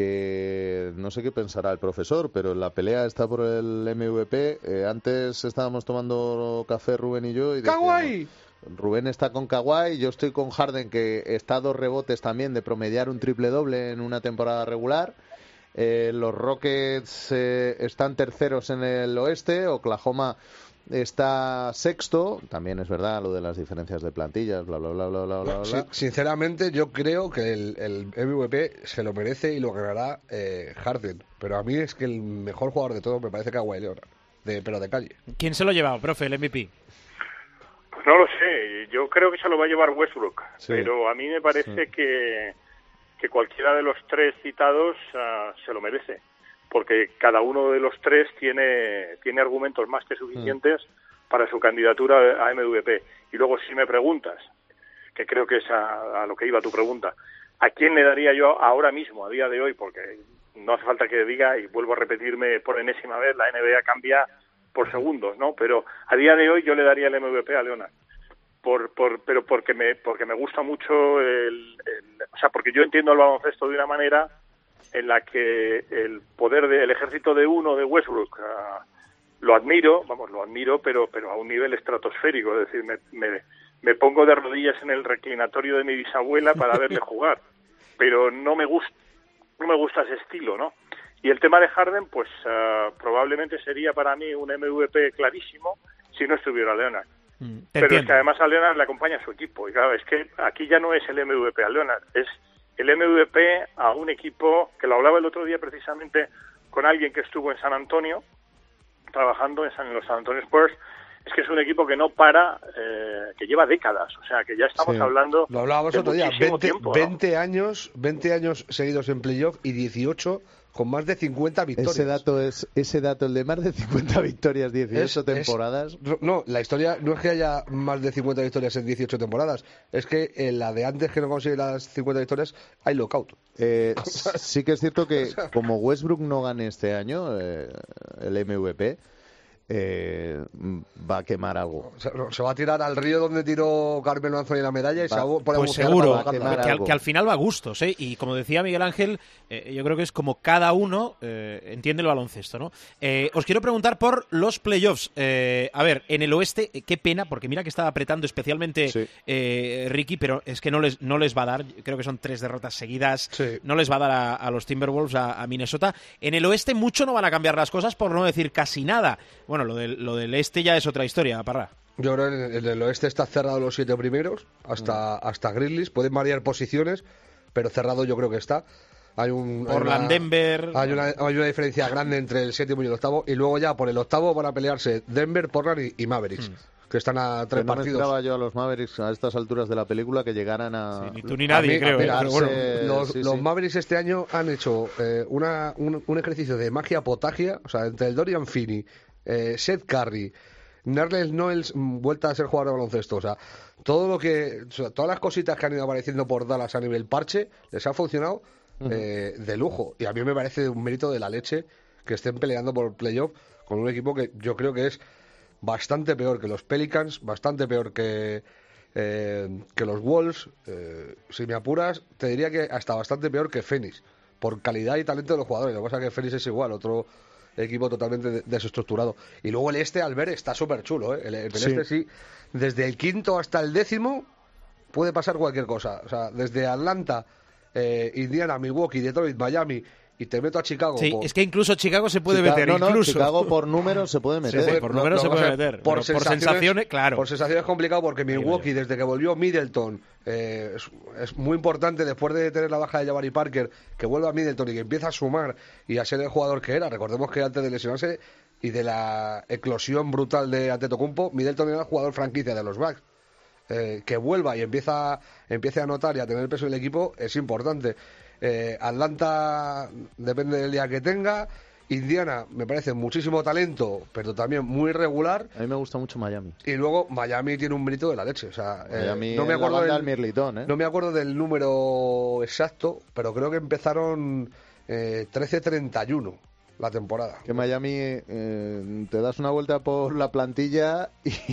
que no sé qué pensará el profesor, pero la pelea está por el MVP. Antes estábamos tomando café Rubén y yo. Y ¡Kawhi! Rubén está con Kawhi, yo estoy con Harden, que está a 2 rebotes también de promediar un triple-doble en una temporada regular. Los Rockets están terceros en el oeste, Oklahoma está sexto, también es verdad lo de las diferencias de plantillas, bla, bla, bla, bla, bla, bla. Sí, sinceramente yo creo que el MVP se lo merece y lo ganará Harden, pero a mí es que el mejor jugador de todos me parece Kawhi Leonard, pero de calle. ¿Quién se lo ha llevado, profe, el MVP? Pues no lo sé, yo creo que se lo va a llevar Westbrook, sí. Pero a mí me parece que cualquiera de los 3 citados se lo merece, porque cada uno de los 3 tiene argumentos más que suficientes para su candidatura a MVP. Y luego, si me preguntas, que creo que es a lo que iba tu pregunta, ¿a quién le daría yo ahora mismo, a día de hoy? Porque no hace falta que diga, y vuelvo a repetirme por enésima vez, la NBA cambia por segundos, ¿no? Pero a día de hoy yo le daría el MVP a Leonard. Pero porque me gusta mucho o sea, porque yo entiendo el baloncesto de una manera en la que el poder del ejército de uno de Westbrook lo admiro, pero a un nivel estratosférico. Es decir, me pongo de rodillas en el reclinatorio de mi bisabuela para verle jugar, pero no me gusta ese estilo, ¿no? Y el tema de Harden, pues probablemente sería para mí un MVP clarísimo si no estuviera Leonard. Pero es que además a Leonard le acompaña su equipo, y claro, es que aquí ya no es el MVP a Leonard, es el MVP a un equipo, que lo hablaba el otro día precisamente con alguien que estuvo en San Antonio, trabajando en los San Antonio Spurs. Es que es un equipo que no para, que lleva décadas, o sea, que ya estamos hablando. Lo hablábamos de otro día, muchísimo tiempo, 20 años seguidos en playoff y 18 con más de 50 victorias. Ese dato, el de más de 50 victorias, 18 temporadas. No, la historia no es que haya más de 50 victorias en 18 temporadas, es que en la de antes que no consigue las 50 victorias hay lockout. Sí que es cierto que como Westbrook no gane este año el MVP, va a quemar algo. Se va a tirar al río donde tiró Carmelo Anthony la medalla y se va a poner pues a seguro, buscar que al final va a gustos, ¿eh? Y como decía Miguel Ángel, yo creo que es como cada uno entiende el baloncesto, ¿no? Os quiero preguntar por los playoffs. A ver, en el oeste, qué pena, porque mira que estaba apretando especialmente Ricky, pero es que no les va a dar, creo que son 3 derrotas seguidas, no les va a dar a los Timberwolves, a Minnesota. En el oeste mucho no van a cambiar las cosas, por no decir casi nada. Bueno, lo del este ya es otra historia, Parra. Yo creo que en el oeste está cerrado los 7 primeros, hasta Grizzlies. Pueden variar posiciones, pero cerrado yo creo que está. Portland, Denver. Hay una diferencia grande entre el 7º y el 8º. Y luego ya por el 8º van a pelearse Denver, Portland y Mavericks. Que están a 3 partidos. No me esperaba yo a los Mavericks a estas alturas de la película que llegaran a... Sí, ni tú ni nadie, creo. Pero bueno, los Mavericks este año han hecho un ejercicio de magia potagia, o sea, entre el Dorian Finney, Seth Curry, Nerlens Noel vuelta a ser jugador de baloncesto, o sea, todas las cositas que han ido apareciendo por Dallas a nivel parche les ha funcionado de lujo, y a mí me parece un mérito de la leche que estén peleando por playoff con un equipo que yo creo que es bastante peor que los Pelicans, bastante peor que los Wolves, si me apuras te diría que hasta bastante peor que Phoenix por calidad y talento de los jugadores. Lo que pasa es que Phoenix es igual, otro equipo totalmente desestructurado. Y luego el este, al ver, está súper chulo, ¿eh? El este sí, desde el 5º hasta el 10º puede pasar cualquier cosa. O sea, desde Atlanta, Indiana, Milwaukee, Detroit, Miami, y te meto a Chicago. Sí, es que incluso Chicago se puede meter. Incluso Chicago por números se puede meter. Por números se puede meter. Por sensaciones, claro. Por sensaciones es complicado porque Milwaukee, desde que volvió Middleton, es muy importante después de tener la baja de Jabari Parker, que vuelva a Middleton y que empieza a sumar y a ser el jugador que era. Recordemos que antes de lesionarse y de la eclosión brutal de Antetokounmpo, Middleton era el jugador franquicia de los Bucks. Que vuelva y empiece a anotar y a tener peso en el equipo es importante. Atlanta depende del día que tenga. Indiana me parece muchísimo talento, pero también muy regular. A mí me gusta mucho Miami. Y luego Miami tiene un mérito de la leche. O sea, Miami no me acuerdo del Mirlitón, no me acuerdo del número exacto, pero creo que empezaron 13-31 la temporada. Que Miami te das una vuelta por la plantilla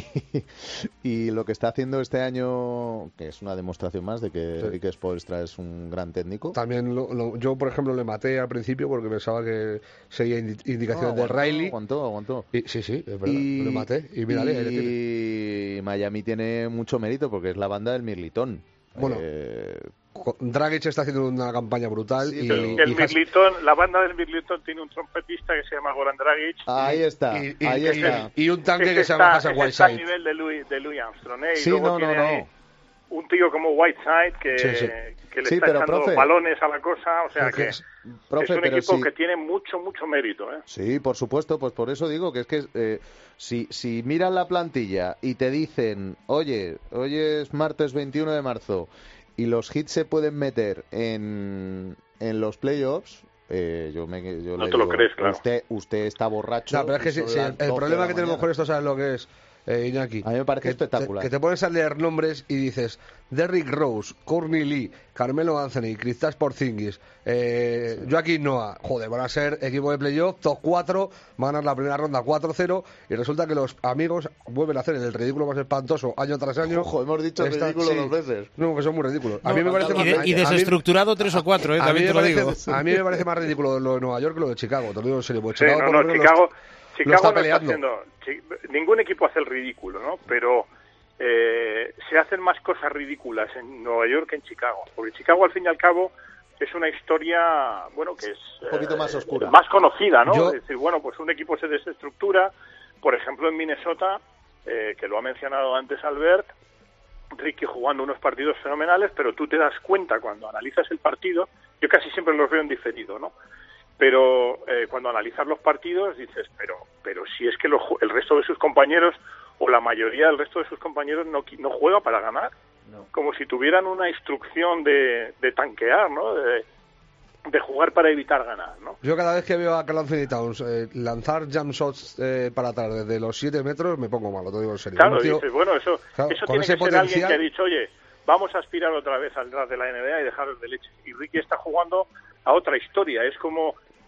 y lo que está haciendo este año, que es una demostración más de que Rick Spoelstra es un gran técnico. También yo, por ejemplo, le maté al principio porque pensaba que seguía indicaciones de Riley. Aguantó. Sí, es verdad, le maté. Y mírale, y Miami tiene mucho mérito porque es la banda del Mirlitón. Bueno, Dragic está haciendo una campaña brutal. Sí, el Mirlitón, la banda del Mirlitón tiene un trompetista que se llama Goran Dragic. Ahí está. Y un tanque que se llama Hassan Whiteside. Está al nivel de Louis Armstrong. Sí, y luego tiene un tío como Whiteside que le está echando balones a la cosa. O sea que es un equipo que tiene mucho mérito. Sí, por supuesto. Pues por eso digo que es que si miran la plantilla y te dicen, oye, hoy es martes 21 de marzo y los hits se pueden meter en los playoffs, yo no le te digo, lo crees, claro. Usted está borracho. No, pero es que el problema que tenemos con esto, ¿sabes lo que es? Iñaki, a mí me parece espectacular. Que te pones a leer nombres y dices Derrick Rose, Courtney Lee, Carmelo Anthony, Kristaps Porzingis, Joaquín Noah, joder, van a ser equipo de playoff, top 4, van a ganar la primera ronda 4-0 y resulta que los amigos vuelven a hacer el ridículo más espantoso año tras año. Ojo, hemos dicho ridículo 2 veces. No, que son muy ridículos. A mí me parece y desestructurado 3 o 4, también te lo digo. A mí me parece más ridículo lo de Nueva York que lo de Chicago, te lo digo en serio. Pues Chicago lo está peleando. Ningún equipo hace el ridículo, ¿no? Pero se hacen más cosas ridículas en Nueva York que en Chicago. Porque Chicago, al fin y al cabo, es una historia, bueno, que es un poquito más oscura, más conocida, ¿no? Es decir, bueno, pues un equipo se desestructura. Por ejemplo, en Minnesota, que lo ha mencionado antes Albert, Ricky jugando unos partidos fenomenales, pero tú te das cuenta cuando analizas el partido, yo casi siempre los veo en diferido, ¿no? Pero cuando analizas los partidos dices, pero si es que el resto de sus compañeros o la mayoría del resto de sus compañeros no juega para ganar, como si tuvieran una instrucción de tanquear, ¿no? De jugar para evitar ganar, ¿no? Yo cada vez que veo a Karl Anthony Towns lanzar jump shots para atrás desde los 7 metros me pongo malo, te digo en serio. Claro, dices, bueno, eso tiene que ser alguien que ha dicho, oye, vamos a aspirar otra vez al draft de la NBA y dejarlos de leche. Y Ricky está jugando a otra historia, es como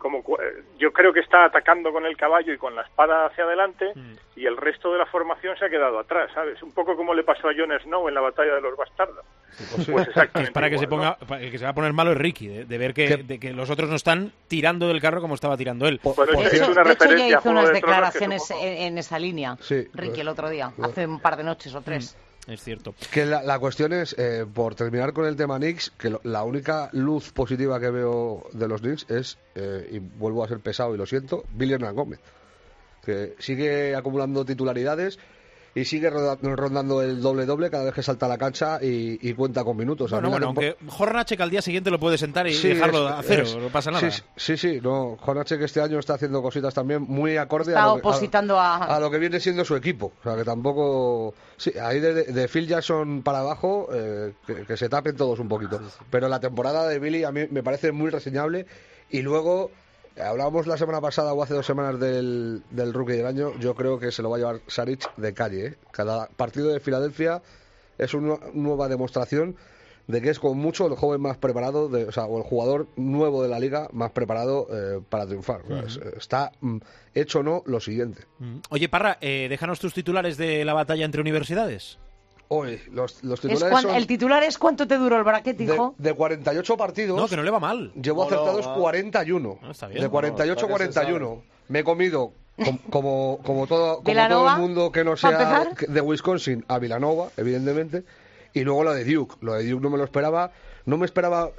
yo creo que está atacando con el caballo y con la espada hacia adelante y el resto de la formación se ha quedado atrás, ¿sabes? Un poco como le pasó a Jon Snow en la batalla de los bastardos. Pues exactamente es para que igual, el que se va a poner malo es Ricky, de ver que los otros no están tirando del carro como estaba tirando él. De hecho, ya hizo unas declaraciones en esa línea, sí, Ricky, el otro día, hace un par de noches o 3. Es cierto. Que la cuestión es, por terminar con el tema Knicks, que la única luz positiva que veo de los Knicks es, y vuelvo a ser pesado y lo siento, Billy Hernán Gómez, que sigue acumulando titularidades y sigue rondando el doble-doble cada vez que salta a la cancha y cuenta con minutos. Bueno, aunque Hornacek al día siguiente lo puede sentar y dejarlo a cero, no pasa nada. Sí, no, Hornacek este año está haciendo cositas también muy acorde a lo que viene siendo su equipo. O sea, que tampoco... Sí, ahí de Phil Jackson para abajo, que se tapen todos un poquito. Pero la temporada de Billy a mí me parece muy reseñable y luego... Hablábamos la semana pasada o hace 2 semanas del rookie del año. Yo creo que se lo va a llevar Saric de calle, ¿eh? Cada partido de Filadelfia es una nueva demostración de que es con mucho el joven más preparado, o el jugador nuevo de la liga más preparado para triunfar. Está hecho o no lo siguiente. Oye, Parra, déjanos tus titulares de la batalla entre universidades. Hoy, los titulares son... El titular es ¿cuánto te duró el bracket, hijo? De 48 partidos... No, que no le va mal. Llevo acertados 41. No, está bien. De 48 a 41. Me he comido, como todo el mundo que no sea de Wisconsin, a Villanova, evidentemente. Y luego lo de Duke. Lo de Duke no me lo esperaba. No me esperaba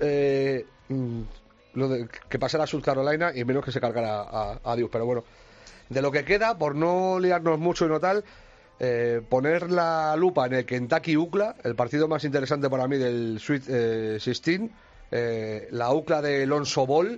lo de que pasara a South Carolina y menos que se cargara a Duke. Pero bueno, de lo que queda, por no liarnos mucho y no tal... poner la lupa en el Kentucky UCLA, el partido más interesante para mí del Sweet 16, la UCLA de Lonzo Ball,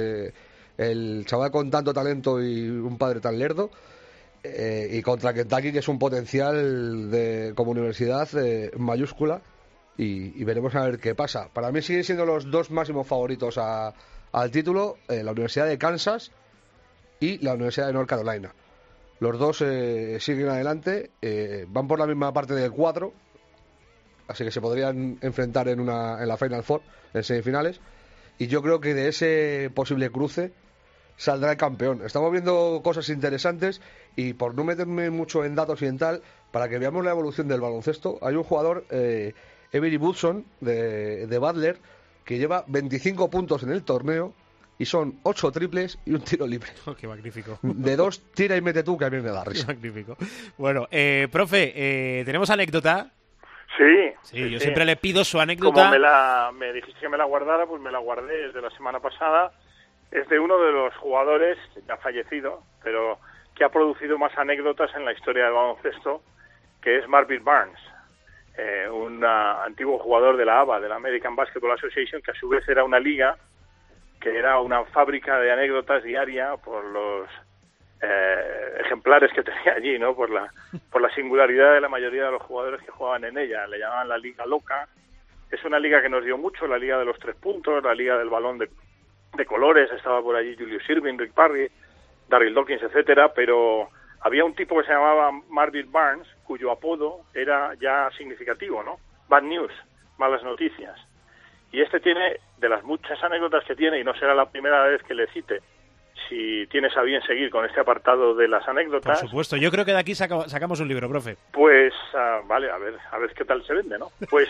el chaval con tanto talento y un padre tan lerdo, y contra Kentucky, que es un potencial como universidad mayúscula, y veremos a ver qué pasa. Para mí siguen siendo los 2 máximos favoritos al título, la Universidad de Kansas y la Universidad de North Carolina. Los dos siguen adelante, van por la misma parte del 4, así que se podrían enfrentar en la Final Four, en semifinales, y yo creo que de ese posible cruce saldrá el campeón. Estamos viendo cosas interesantes y por no meterme mucho en datos y en tal, para que veamos la evolución del baloncesto, hay un jugador, Avery Woodson, de Butler, que lleva 25 puntos en el torneo, y son 8 triples y un tiro libre. Oh, ¡qué magnífico! De 2, tira y mete tú, que a mí me da risa. ¡Qué magnífico! Bueno, profe, ¿tenemos anécdota? Sí, yo siempre le pido su anécdota. Como me dijiste que me la guardara, pues me la guardé desde la semana pasada. Es de uno de los jugadores, que ya ha fallecido, pero que ha producido más anécdotas en la historia del baloncesto, que es Marvin Barnes, un antiguo jugador de la ABA, de la American Basketball Association, que a su vez era una liga que era una fábrica de anécdotas diaria por los ejemplares que tenía allí, ¿no? Por la singularidad de la mayoría de los jugadores que jugaban en ella. Le llamaban la Liga Loca. Es una liga que nos dio mucho, la Liga de los 3 puntos, la Liga del balón de colores. Estaba por allí Julius Irving, Rick Parry, Darryl Dawkins, etcétera, pero había un tipo que se llamaba Marvin Barnes, cuyo apodo era ya significativo, ¿no? Bad News, malas noticias. Y este tiene, de las muchas anécdotas que tiene, y no será la primera vez que le cite, si tienes a bien seguir con este apartado de las anécdotas... Por supuesto, yo creo que de aquí sacamos un libro, profe. Pues, vale, a ver qué tal se vende, ¿no? Pues,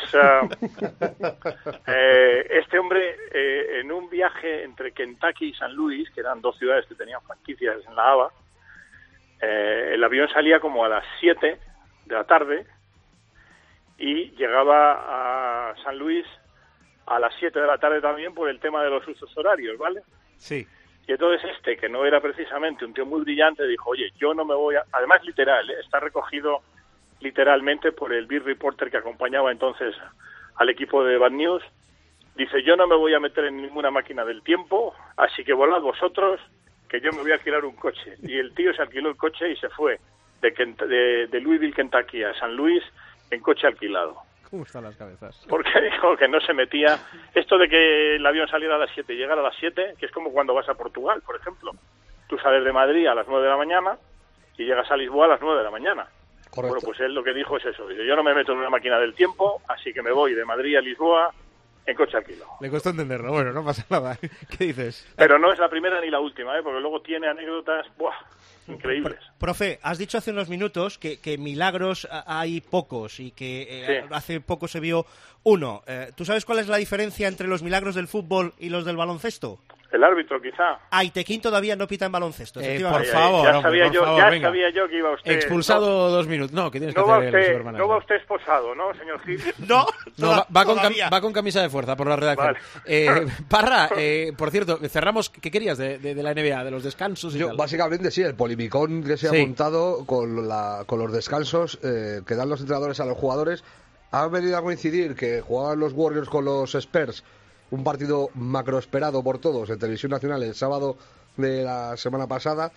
este hombre, en un viaje entre Kentucky y San Luis, que eran 2 ciudades que tenían franquicias en la ABA, el avión salía como a las 7 de la tarde y llegaba a San Luis a las 7 de la tarde también por el tema de los usos horarios, ¿vale? Sí. Y entonces que no era precisamente un tío muy brillante, dijo, oye, yo no me voy a... Además, literal, está recogido literalmente por el beat reporter que acompañaba entonces al equipo de Bad News. Dice, yo no me voy a meter en ninguna máquina del tiempo, así que volad vosotros, que yo me voy a alquilar un coche. Y el tío se alquiló el coche y se fue de Louisville, Kentucky a San Luis en coche alquilado. ¿Cómo están las cabezas? Porque dijo que no se metía... Esto de que el avión saliera a las 7 y llegara a las 7, que es como cuando vas a Portugal, por ejemplo. Tú sales de Madrid a las 9 de la mañana y llegas a Lisboa a las 9 de la mañana. Correcto. Bueno, pues él lo que dijo es eso. Dice, yo no me meto en una máquina del tiempo, así que me voy de Madrid a Lisboa en coche alquilado. Le costó entenderlo. Bueno, no pasa nada. ¿Qué dices? Pero no es la primera ni la última, porque luego tiene anécdotas increíbles. Profe, has dicho hace unos minutos que milagros hay pocos y que hace poco se vio uno. ¿Tú sabes cuál es la diferencia entre los milagros del fútbol y los del baloncesto? El árbitro, quizá. Aitequín todavía no pita en baloncesto. Por favor, ya sabía yo que iba usted... Expulsado 2 minutos. No, que tienes que hacer el Supermanager. No va usted esposado, ¿no, señor Gil? No, va con camisa de fuerza por la redacción. Vale. Parra, por cierto, cerramos. ¿Qué querías de la NBA, de los descansos y tal? Básicamente sí, el polimicón que se ha montado con los descansos que dan los entrenadores a los jugadores. Ha venido a coincidir que jugaban los Warriors con los Spurs, un partido macro esperado por todos en Televisión Nacional el sábado de la semana pasada,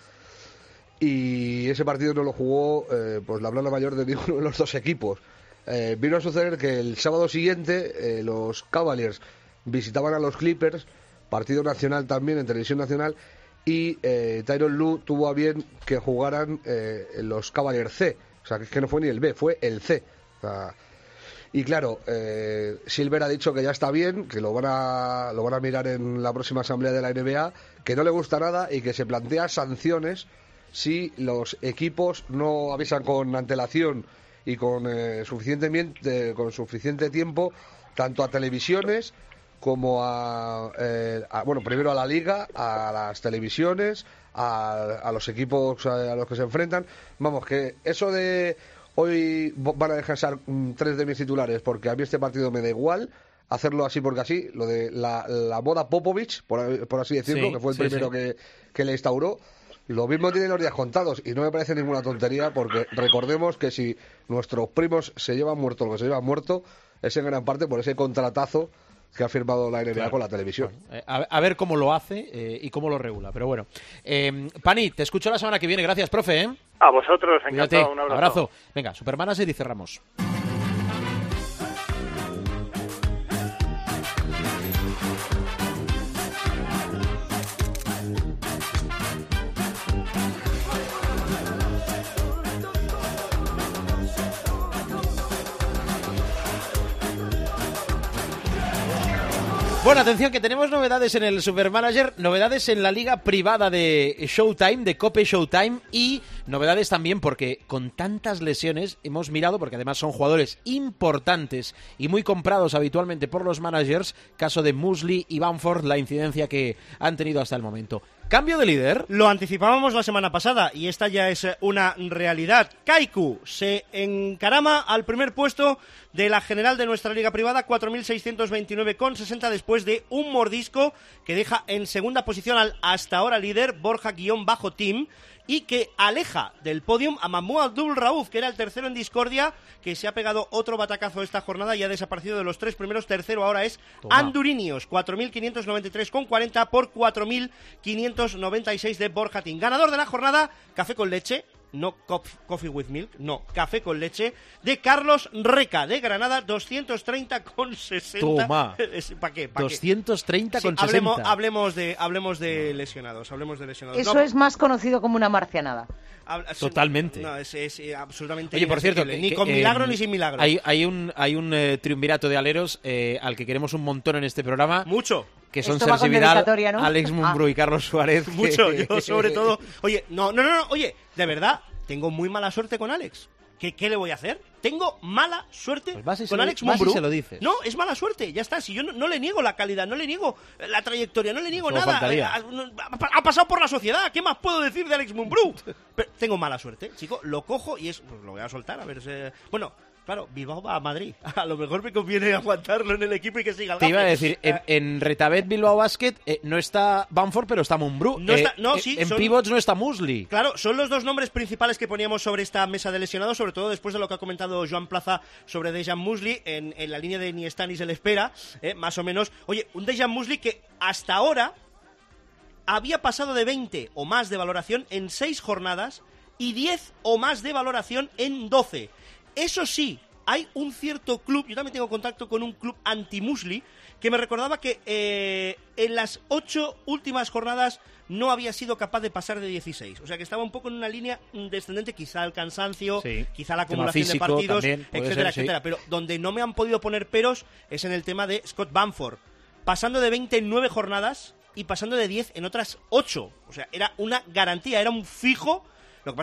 y ese partido no lo jugó pues la plana mayor de ninguno de los dos equipos. Vino a suceder que el sábado siguiente los Cavaliers visitaban a los Clippers, partido nacional también en Televisión Nacional, y Tyronn Lue tuvo a bien que jugaran los Cavaliers C, o sea que no fue ni el B, fue el C. O sea, y claro, Silver ha dicho que ya está bien, que lo van a mirar en la próxima asamblea de la NBA, que no le gusta nada y que se plantea sanciones si los equipos no avisan con antelación y con suficiente tiempo, tanto a televisiones como primero a la liga, a las televisiones, a los equipos a los que se enfrentan. Vamos, que eso de... Hoy van a descansar 3 de mis titulares porque a mí este partido me da igual, hacerlo así porque así, lo de la moda Popovich, por así decirlo, que fue el primero que le instauró, lo mismo tiene los días contados y no me parece ninguna tontería, porque recordemos que si nuestros primos se llevan muerto lo que se llevan muerto es en gran parte por ese contratazo que ha firmado la NBA con la televisión. Bueno, a ver cómo lo hace y cómo lo regula, pero bueno. Pani, te escucho la semana que viene. Gracias, profe. A vosotros, encantado. Cuídate. Un abrazo. Abrazo. Venga, Supermanager y cerramos. Bueno, atención, que tenemos novedades en el Supermanager, novedades en la liga privada de Showtime, de Cope Showtime, y novedades también porque con tantas lesiones hemos mirado, porque además son jugadores importantes y muy comprados habitualmente por los managers, caso de Mosley y Bamford, la incidencia que han tenido hasta el momento. Cambio de líder. Lo anticipábamos la semana pasada y esta ya es una realidad. Kaiku se encarama al primer puesto de la general de nuestra liga privada, 4.629,60 después de un mordisco que deja en segunda posición al hasta ahora líder Borja-Team y que aleja del podium a Mahmoud Abdul Rauf, que era el tercero en discordia, que se ha pegado otro batacazo esta jornada y ha desaparecido de los 3 primeros. Tercero ahora es Andurinios, 4.593,40 por 4.596 de Borja Team. Ganador de la jornada, café con leche, no coffee with milk, no, café con leche, de Carlos Reca, de Granada, 230,60. Toma. ¿Para qué? 230,60. Hablemos de lesionados, Eso no, es más conocido como una marcianada. Totalmente. No, es absolutamente. Oye, por cierto, ni con milagro ni sin milagro. Hay un triunvirato de aleros al que queremos un montón en este programa. Mucho. Que son Esto va Sergi con Vidal, dedicatoria, ¿no? Alex Mumbrú y Carlos Suárez. Mucho, yo sobre todo. Oye, no, oye, de verdad, tengo muy mala suerte con Alex. ¿Qué le voy a hacer? Tengo mala suerte con Alex Mumbrú. Se lo dices. No, es mala suerte, ya está. Si yo no le niego la calidad, no le niego la trayectoria, no le niego Solo nada. faltaría. Ha pasado por la sociedad. ¿Qué más puedo decir de Alex Mumbrú? Pero tengo mala suerte, chico. Lo cojo y pues lo voy a soltar. A ver. Bueno. Claro, Bilbao va a Madrid. A lo mejor me conviene aguantarlo en el equipo y que siga el gafe. Te iba a decir, en Retabet Bilbao Basket no está Bamford, pero está Mumbrú. En pivots no está Mosley. Claro, son los dos nombres principales que poníamos sobre esta mesa de lesionados, sobre todo después de lo que ha comentado Joan Plaza sobre Dejan Mosley en la línea de ni está ni se le espera, más o menos. Oye, un Dejan Mosley que hasta ahora había pasado de 20 o más de valoración en 6 jornadas y 10 o más de valoración en 12. Eso sí, hay un cierto club, yo también tengo contacto con un club anti-Musli, que me recordaba que en las 8 últimas jornadas no había sido capaz de pasar de 16. O sea que estaba un poco en una línea descendente, quizá el cansancio, quizá la acumulación físico, de partidos, también, etcétera, ser, etcétera. Pero donde no me han podido poner peros es en el tema de Scott Bamford. Pasando de 20 en 9 jornadas y pasando de 10 en otras 8. O sea, era una garantía, era un fijo